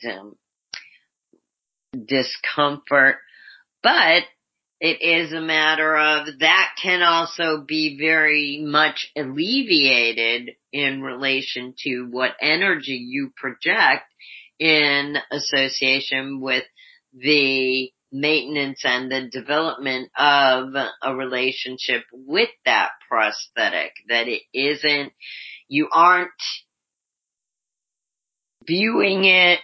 discomfort. But it is a matter of that can also be very much alleviated in relation to what energy you project in association with the maintenance and the development of a relationship with that prosthetic. That you aren't viewing it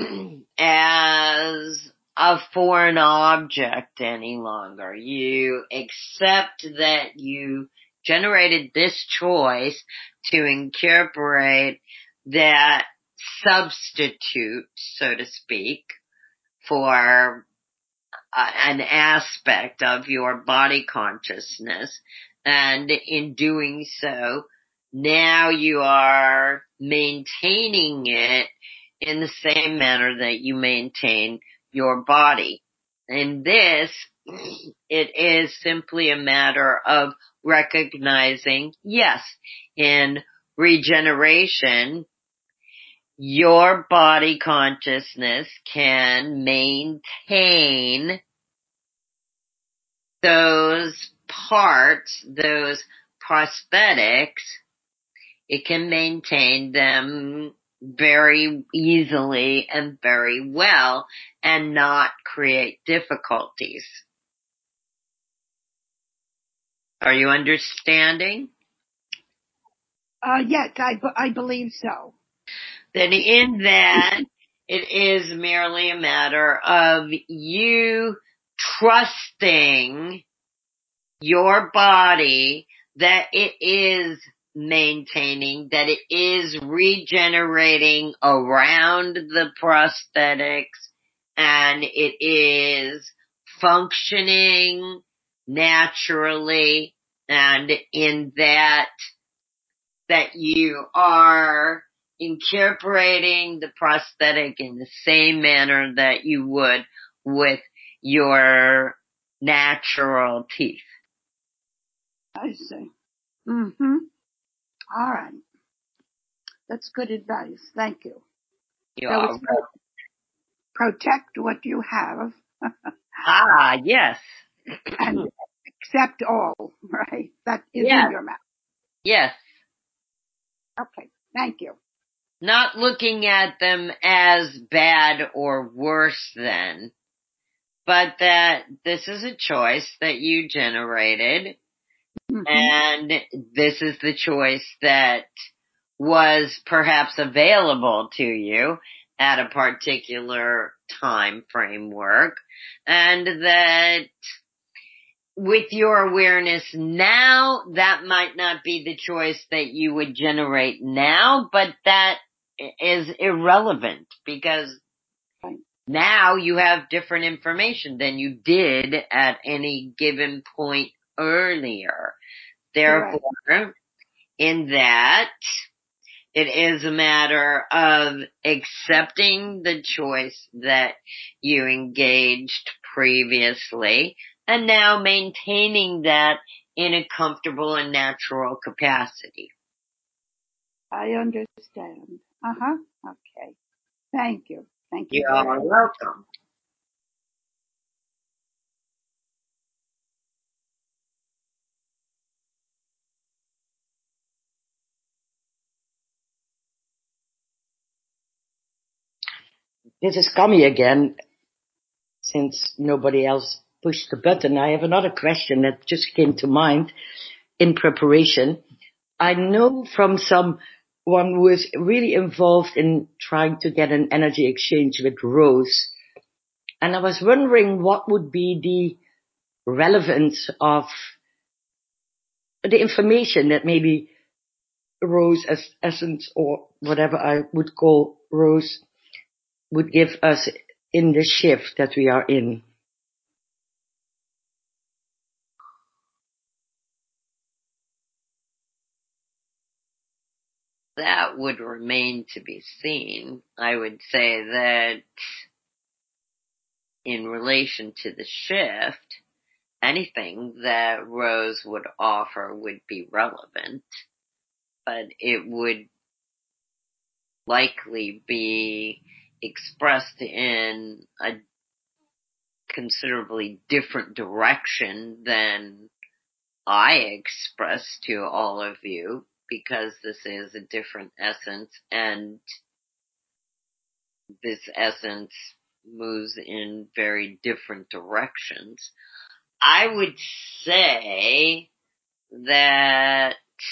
as a foreign object any longer. You accept that you generated this choice to incorporate that substitute, so to speak, for an aspect of your body consciousness. And in doing so, now you are maintaining it in the same manner that you maintain your body. In this, it is simply a matter of recognizing, yes, in regeneration, your body consciousness can maintain those parts, those prosthetics. It can maintain them very easily and very well and not create difficulties. Are you understanding? Yes, I believe so. Then in that, it is merely a matter of you trusting your body that it is maintaining, that it is regenerating around the prosthetics, and it is functioning naturally, and in that you are incorporating the prosthetic in the same manner that you would with your natural teeth. I see. Mm-hmm. All right. That's good advice. Thank you. You So are it's protect what you have. yes. And accept all, right? That is Yes. in your mouth. Yes. Okay. Thank you. Not looking at them as bad or worse than, but that this is a choice that you generated, and this is the choice that was perhaps available to you at a particular time framework, and that with your awareness now, that might not be the choice that you would generate now, but that is irrelevant because now you have different information than you did at any given point earlier. Therefore, in that, it is a matter of accepting the choice that you engaged previously and now maintaining that in a comfortable and natural capacity. I understand. Okay. Thank you. Thank you. You are welcome. This is Kami again. Since nobody else pushed the button, I have another question that just came to mind in preparation. I know from someone who is really involved in trying to get an energy exchange with Rose, and I was wondering what would be the relevance of the information that maybe Rose as Essence or whatever I would call Rose would give us in the shift that we are in? That would remain to be seen. I would say that in relation to the shift, anything that Rose would offer would be relevant, but it would likely be expressed in a considerably different direction than I expressed to all of you, because this is a different essence, and this essence moves in very different directions. I would say that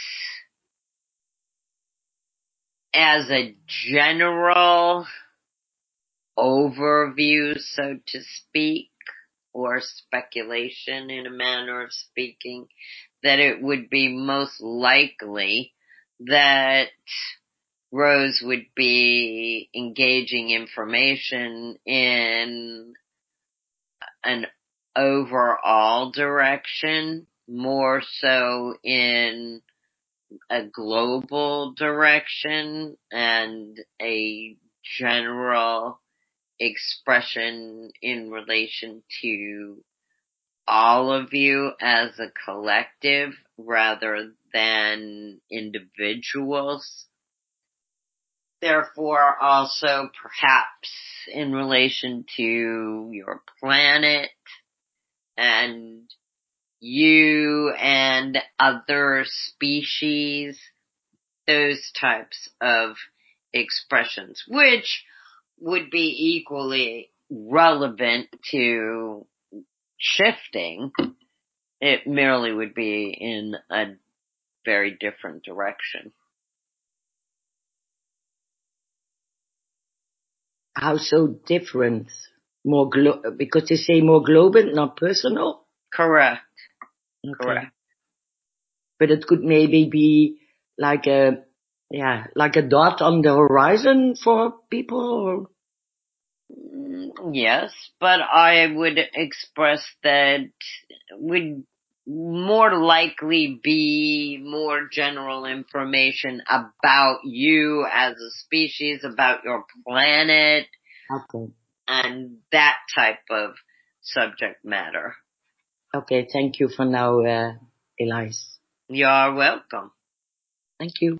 as a general overview, so to speak, or speculation in a manner of speaking, that it would be most likely that Rose would be engaging information in an overall direction, more so in a global direction and a general expression in relation to all of you as a collective rather than individuals. Therefore, also perhaps in relation to your planet and you and other species, those types of expressions, which would be equally relevant to shifting. It merely would be in a very different direction. How so different? Because they say more global, not personal? Correct. Okay. Correct. But it could maybe be like a dot on the horizon for people? Yes, but I would express that would more likely be more general information about you as a species, about your planet, Okay. and that type of subject matter. Okay, thank you for now, Elise. You're welcome. Thank you.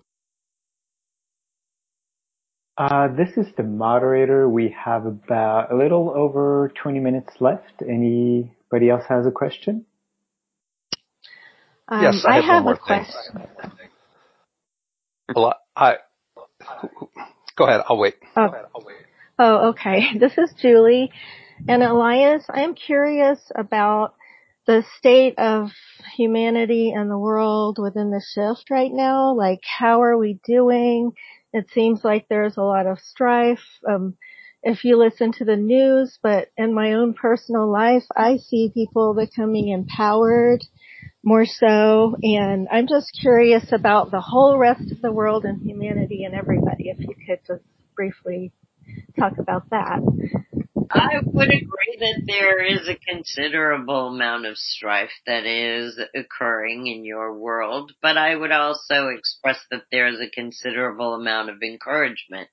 This is the moderator. We have about a little over 20 minutes left. Anybody else has a question? Yes, I have one more thing. Well, go ahead. I'll wait. Oh, okay. This is Julie. And Elias, I'm curious about the state of humanity and the world within the shift right now. Like, how are we doing? It seems like there's a lot of strife. If you listen to the news, but in my own personal life, I see people becoming empowered more so. And I'm just curious about the whole rest of the world and humanity and everybody. If you could just briefly talk about that. I would agree that there is a considerable amount of strife that is occurring in your world, but I would also express that there is a considerable amount of encouragement.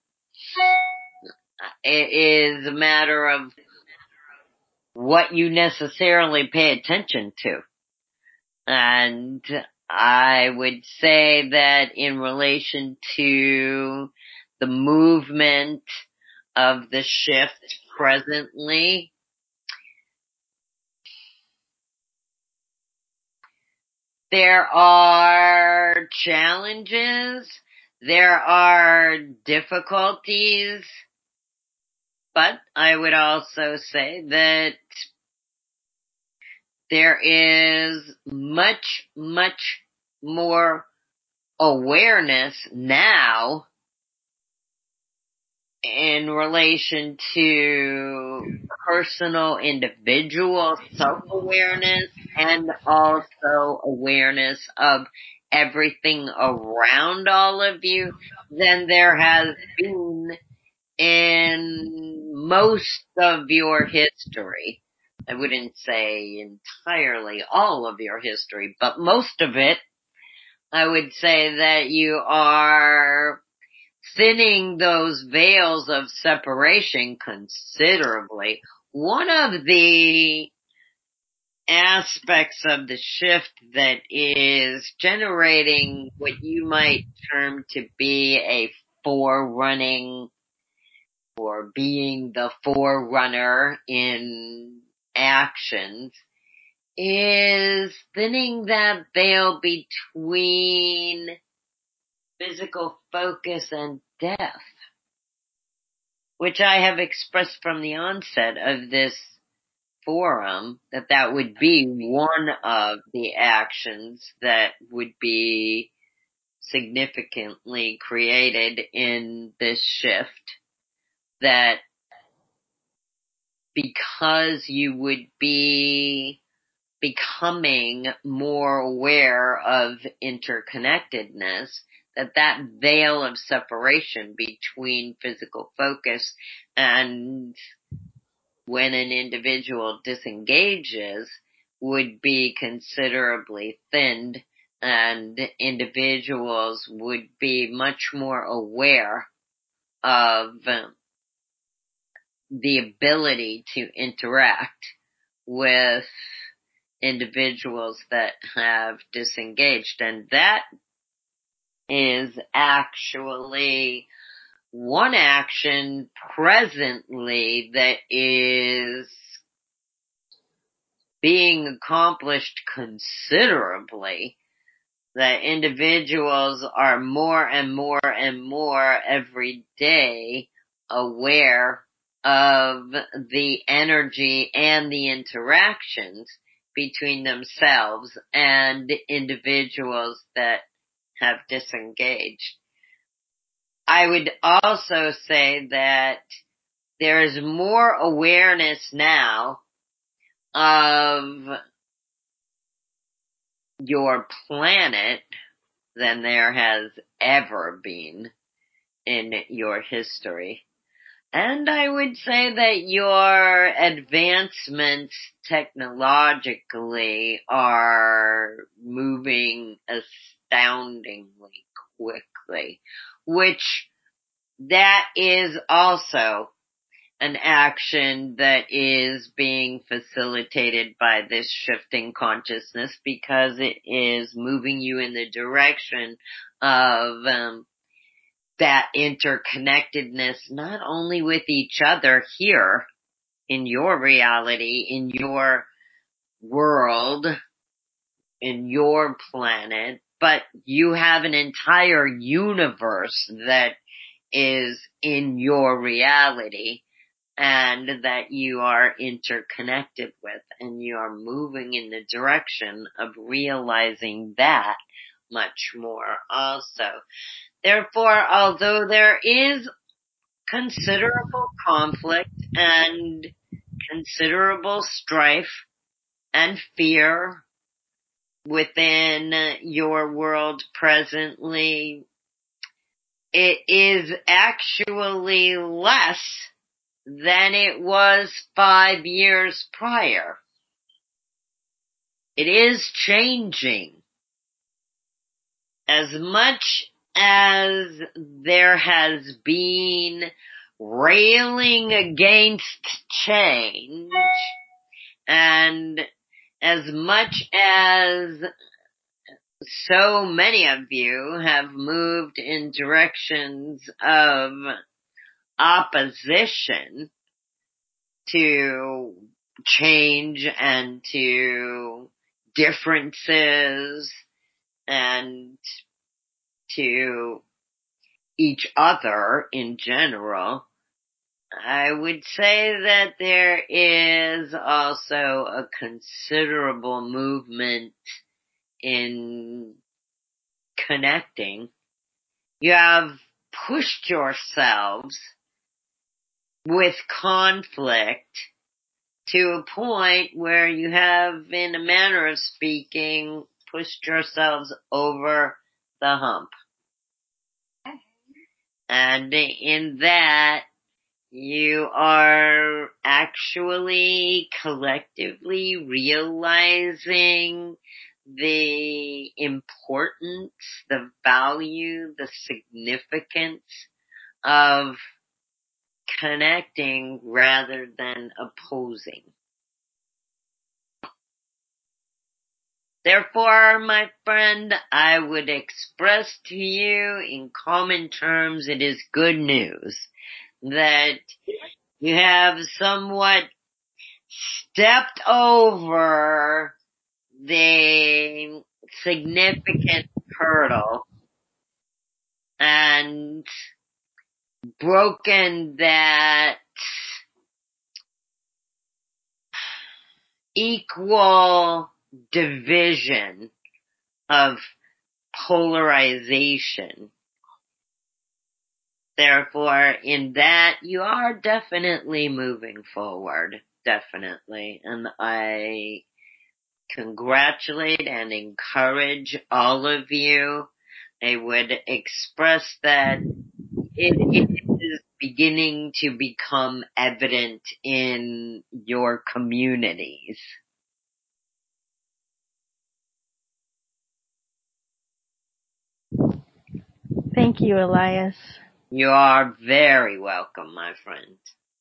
It is a matter of what you necessarily pay attention to. And I would say that in relation to the movement of the shift presently, there are challenges, there are difficulties, but I would also say that there is much, much more awareness now in relation to personal individual self-awareness and also awareness of everything around all of you than there has been in most of your history, I wouldn't say entirely all of your history, but most of it, I would say that you are thinning those veils of separation considerably. One of the aspects of the shift that is generating what you might term to be a forerunning or being the forerunner in actions is thinning that veil between physical focus and death, which I have expressed from the onset of this forum that would be one of the actions that would be significantly created in this shift, that because you would be becoming more aware of interconnectedness, that veil of separation between physical focus and when an individual disengages would be considerably thinned, and individuals would be much more aware of the ability to interact with individuals that have disengaged. And that is actually one action presently that is being accomplished considerably, that individuals are more and more and more every day aware of the energy and the interactions between themselves and individuals that have disengaged. I would also say that there is more awareness now of your planet than there has ever been in your history. And I would say that your advancements technologically are moving astoundingly quickly, which that is also an action that is being facilitated by this shifting consciousness, because it is moving you in the direction of that interconnectedness, not only with each other here in your reality, in your world, in your planet, but you have an entire universe that is in your reality and that you are interconnected with, and you are moving in the direction of realizing that much more also. Therefore, although there is considerable conflict and considerable strife and fear within your world presently, it is actually less than it was 5 years prior. It is changing. As much as there has been railing against change, and as much as so many of you have moved in directions of opposition to change and to differences and to each other in general, I would say that there is also a considerable movement in connecting. You have pushed yourselves with conflict to a point where you have, in a manner of speaking, pushed yourselves over the hump. And in that, you are actually collectively realizing the importance, the value, the significance of connecting rather than opposing. Therefore, my friend, I would express to you in common terms, it is good news that you have somewhat stepped over the significant hurdle and broken that equal division of polarization. Therefore, in that, you are definitely moving forward. Definitely. And I congratulate and encourage all of you. I would express that it is beginning to become evident in your communities. Thank you, Elias. You are very welcome, my friend.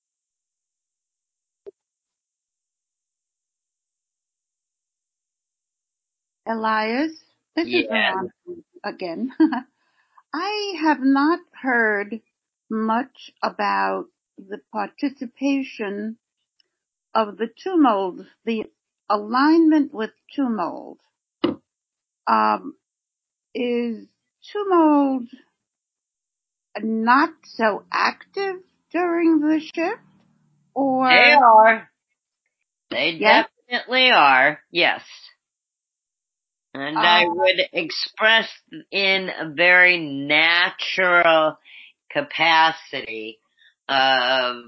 Elias, this is Veronica again. I have not heard much about the participation of the two molds, the alignment with two mold. Is two mold not so active during the shift? Or they are. They yes? definitely are, yes. And I would express in a very natural capacity of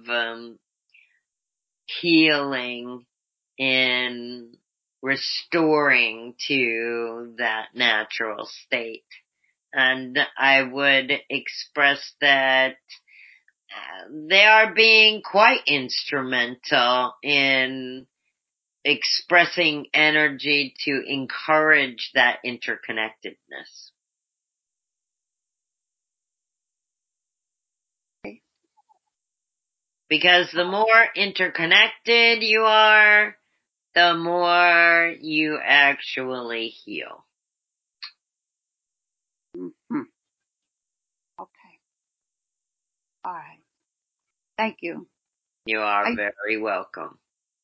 healing in restoring to that natural state. And I would express that they are being quite instrumental in expressing energy to encourage that interconnectedness. Okay. Because the more interconnected you are, the more you actually heal. Mm-hmm. Okay. All right. Thank you. You are very welcome.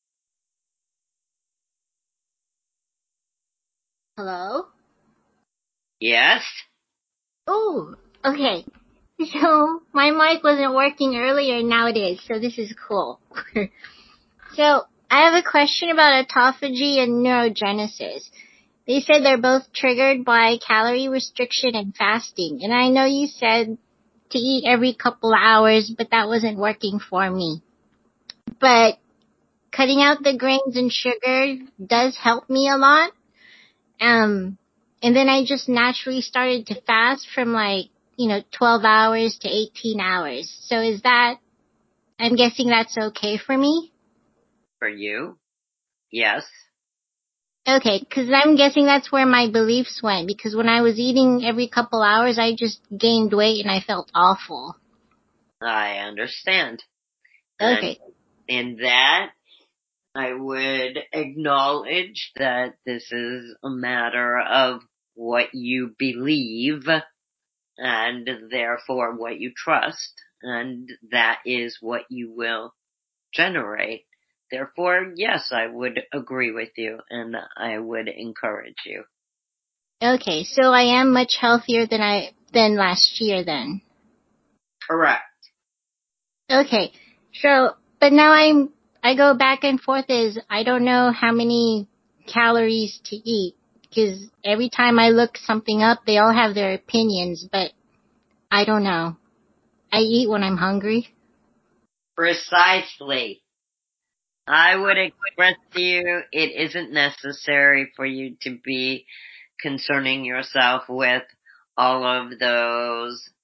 Hello? Yes? Oh, okay. So, my mic wasn't working earlier, now it is, so this is cool. So, I have a question about autophagy and neurogenesis. They said they're both triggered by calorie restriction and fasting, and I know you said to eat every couple hours, but that wasn't working for me. But cutting out the grains and sugar does help me a lot. And then I just naturally started to fast from 12 hours to 18 hours. So is that, I'm guessing that's okay for me? For you? Yes. Okay, because I'm guessing that's where my beliefs went, because when I was eating every couple hours, I just gained weight and I felt awful. I understand. Okay. And in that, I would acknowledge that this is a matter of what you believe and therefore what you trust, and that is what you will generate. Therefore, yes, I would agree with you and I would encourage you. Okay, so I am much healthier than last year then. Correct. Okay, so, but now I go back and forth as I don't know how many calories to eat, because every time I look something up, they all have their opinions, but I don't know. I eat when I'm hungry. Precisely. I would express to you, it isn't necessary for you to be concerning yourself with all of those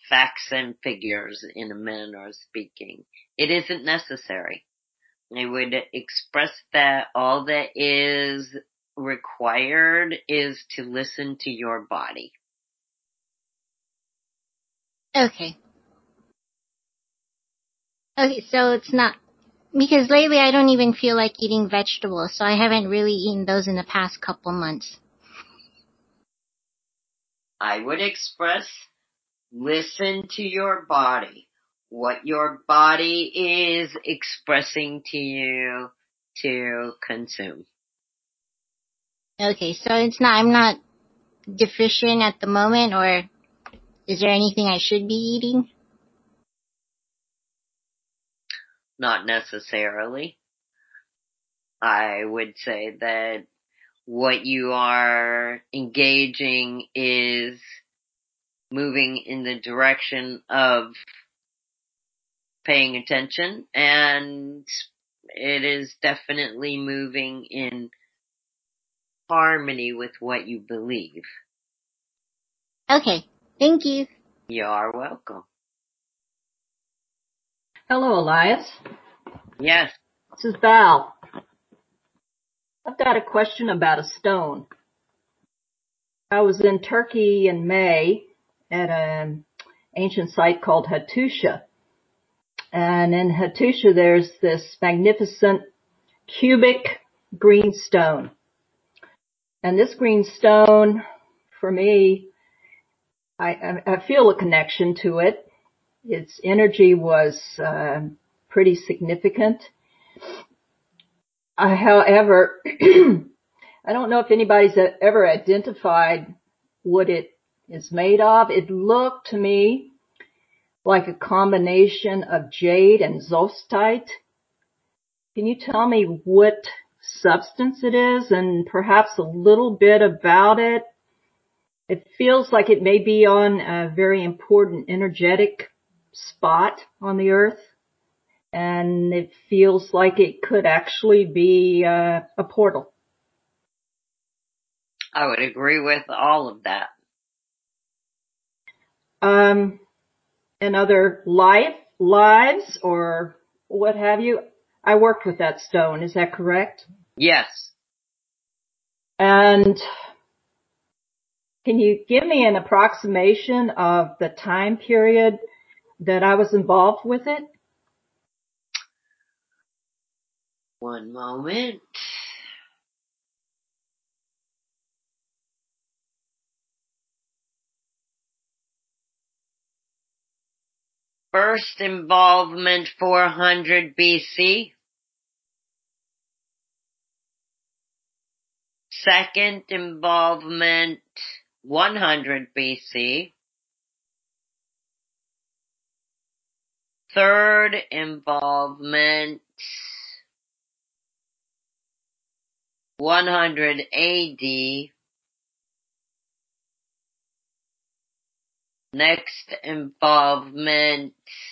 facts and figures in a manner of speaking. It isn't necessary. I would express that all that is required is to listen to your body. Okay. Okay, so it's not, because lately I don't even feel like eating vegetables, so I haven't really eaten those in the past couple months. I would express, listen to your body. What your body is expressing to you to consume. Okay, so it's not, I'm not deficient at the moment, or is there anything I should be eating? Not necessarily. I would say that what you are engaging is moving in the direction of paying attention, and it is definitely moving in harmony with what you believe. Okay, thank you. You are welcome. Hello, Elias. Yes. This is Val. I've got a question about a stone. I was in Turkey in May at an ancient site called Hattusha. And in Hattusha, there's this magnificent cubic green stone. And this green stone, for me, I feel a connection to it. Its energy was pretty significant. However, I don't know if anybody's ever identified what it is made of. It looked to me like a combination of jade and zostite. Can you tell me what substance it is and perhaps a little bit about it? It feels like it may be on a very important energetic spot on the earth, and it feels like it could actually be a portal. I would agree with all of that. And other lives or what have you, I worked with that stone. Is that correct? Yes. And can you give me an approximation of the time period that I was involved with it? One moment. First involvement 400 BC. Second involvement 100 BC. Third involvement 100 AD. Next involvement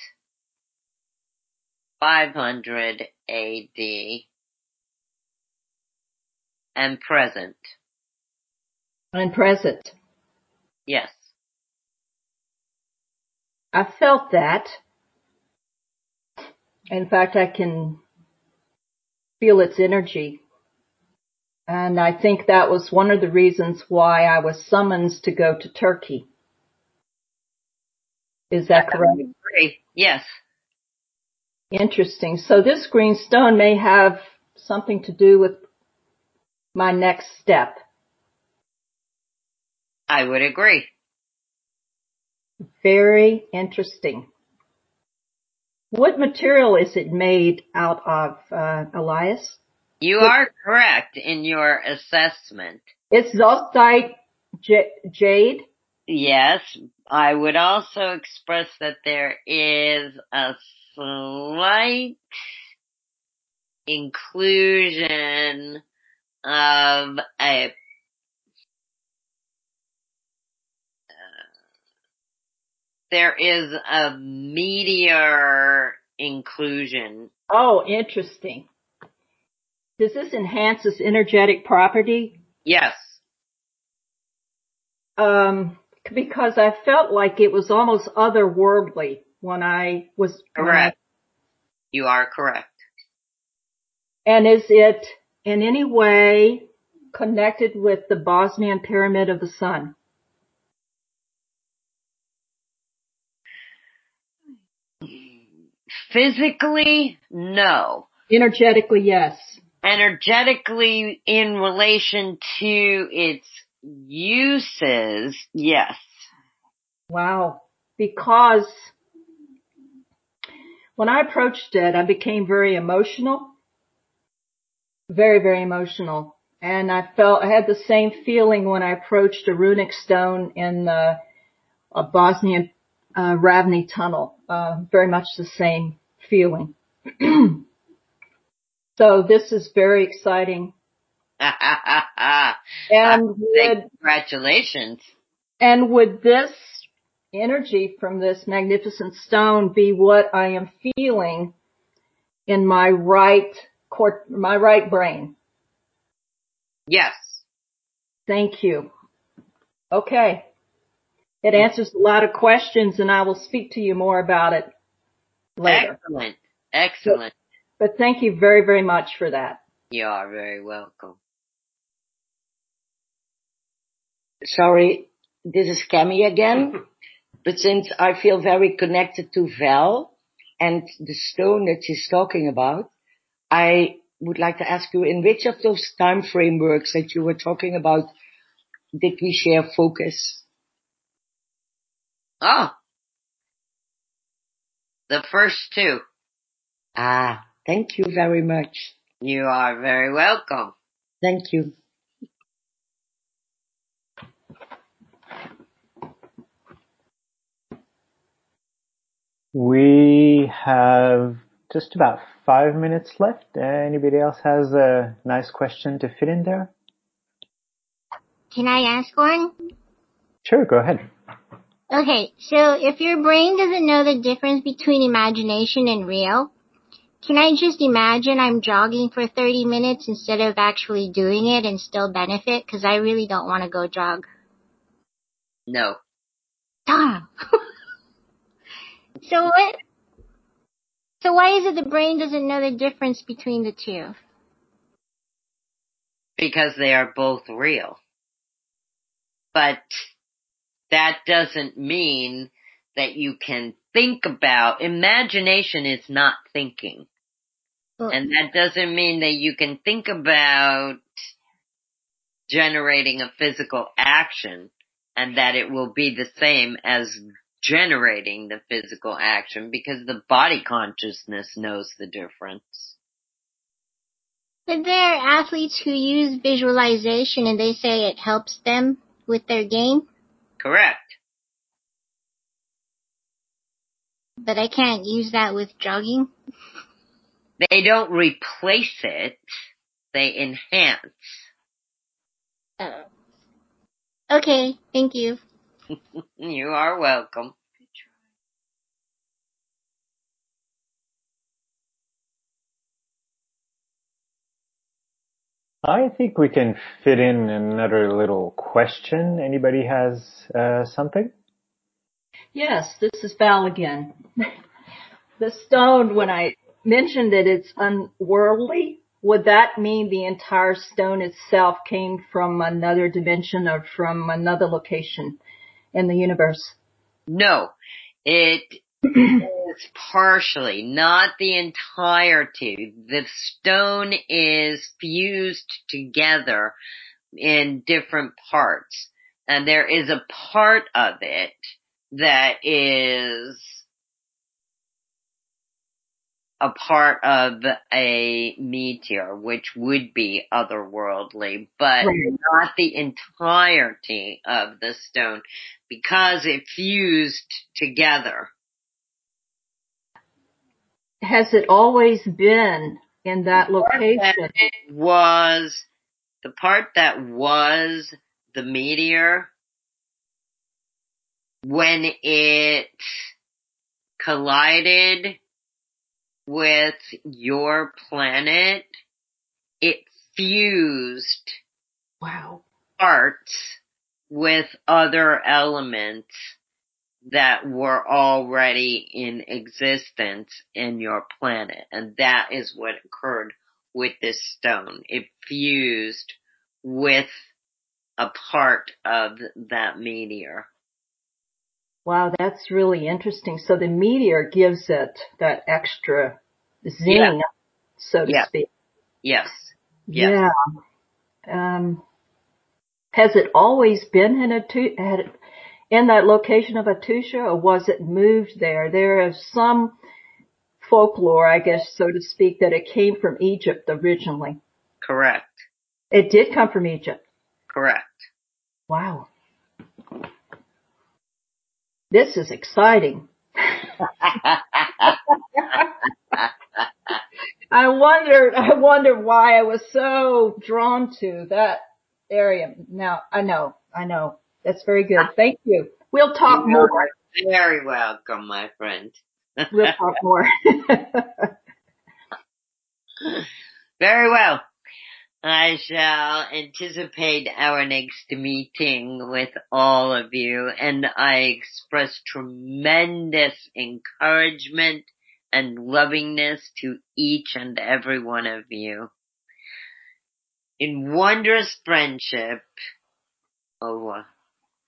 500 AD. And present. And present. Yes. I felt that. In fact, I can feel its energy. And I think that was one of the reasons why I was summoned to go to Turkey. Is that correct? I agree. Yes. Interesting. So this green stone may have something to do with my next step. I would agree. Very interesting. What material is it made out of, Elias? You are correct in your assessment. It's zostite jade? Yes. I would also express that there is a slight inclusion of there is a meteor inclusion. Oh, interesting. Does this enhance its energetic property? Yes. because I felt like it was almost otherworldly when I was Correct. You are correct. And is it in any way connected with the Bosnian Pyramid of the Sun? Physically, no. Energetically, yes. Energetically, in relation to its uses, yes. Wow. Because when I approached it, I became very emotional. Very, very emotional. And I had the same feeling when I approached a runic stone in the Bosnian Ravni tunnel. Very much the same feeling. So this is very exciting. And congratulations. And would this energy from this magnificent stone be what I am feeling in my right brain? Yes. Thank you. Okay. It answers a lot of questions, and I will speak to you more about it later. Excellent. Excellent. But thank you very, very much for that. You are very welcome. Sorry, this is Cami again. But since I feel very connected to Val and the stone that she's talking about, I would like to ask you, in which of those time frameworks that you were talking about did we share focus? Oh. The first two. Ah, thank you very much. You are very welcome. Thank you. We have just about 5 minutes left. Anybody else has a nice question to fit in there? Can I ask one? Sure, go ahead. Okay, so if your brain doesn't know the difference between imagination and real, can I just imagine I'm jogging for 30 minutes instead of actually doing it and still benefit? Because I really don't want to go jog. No. Darn. So what? So why is it the brain doesn't know the difference between the two? Because they are both real. But that doesn't mean that you can think about. Imagination is not thinking. And that doesn't mean that you can think about generating a physical action and that it will be the same as generating the physical action, because the body consciousness knows the difference. But there are athletes who use visualization and they say it helps them with their game. Correct. But I can't use that with jogging. They don't replace it, they enhance. Oh. Okay, thank you. You are welcome. I think we can fit in another little question. Anybody has something? Yes, this is Val again. The stone, when I mentioned that it's unworldly, would that mean the entire stone itself came from another dimension or from another location in the universe? No, it is partially, not the entirety. The stone is fused together in different parts. And there is a part of it that is a part of a meteor, which would be otherworldly, but not the entirety of the stone, because it fused together. Has it always been in that location? It was the part that was the meteor when it collided with your planet. It fused wow. parts with other elements that were already in existence in your planet. And that is what occurred with this stone. It fused with a part of that meteor. Wow, that's really interesting. So the meteor gives it that extra zing, so to speak. Yes. Yeah. Has it always been in that location of Atusha, or was it moved there? There is some folklore, I guess, so to speak, that it came from Egypt originally. Correct. It did come from Egypt. Correct. Wow. This is exciting. I wonder why I was so drawn to that area. Now, I know. That's very good. Thank you. We'll talk more. You're very welcome, my friend. We'll talk more. Very well. I shall anticipate our next meeting with all of you, and I express tremendous encouragement and lovingness to each and every one of you. In wondrous friendship, over.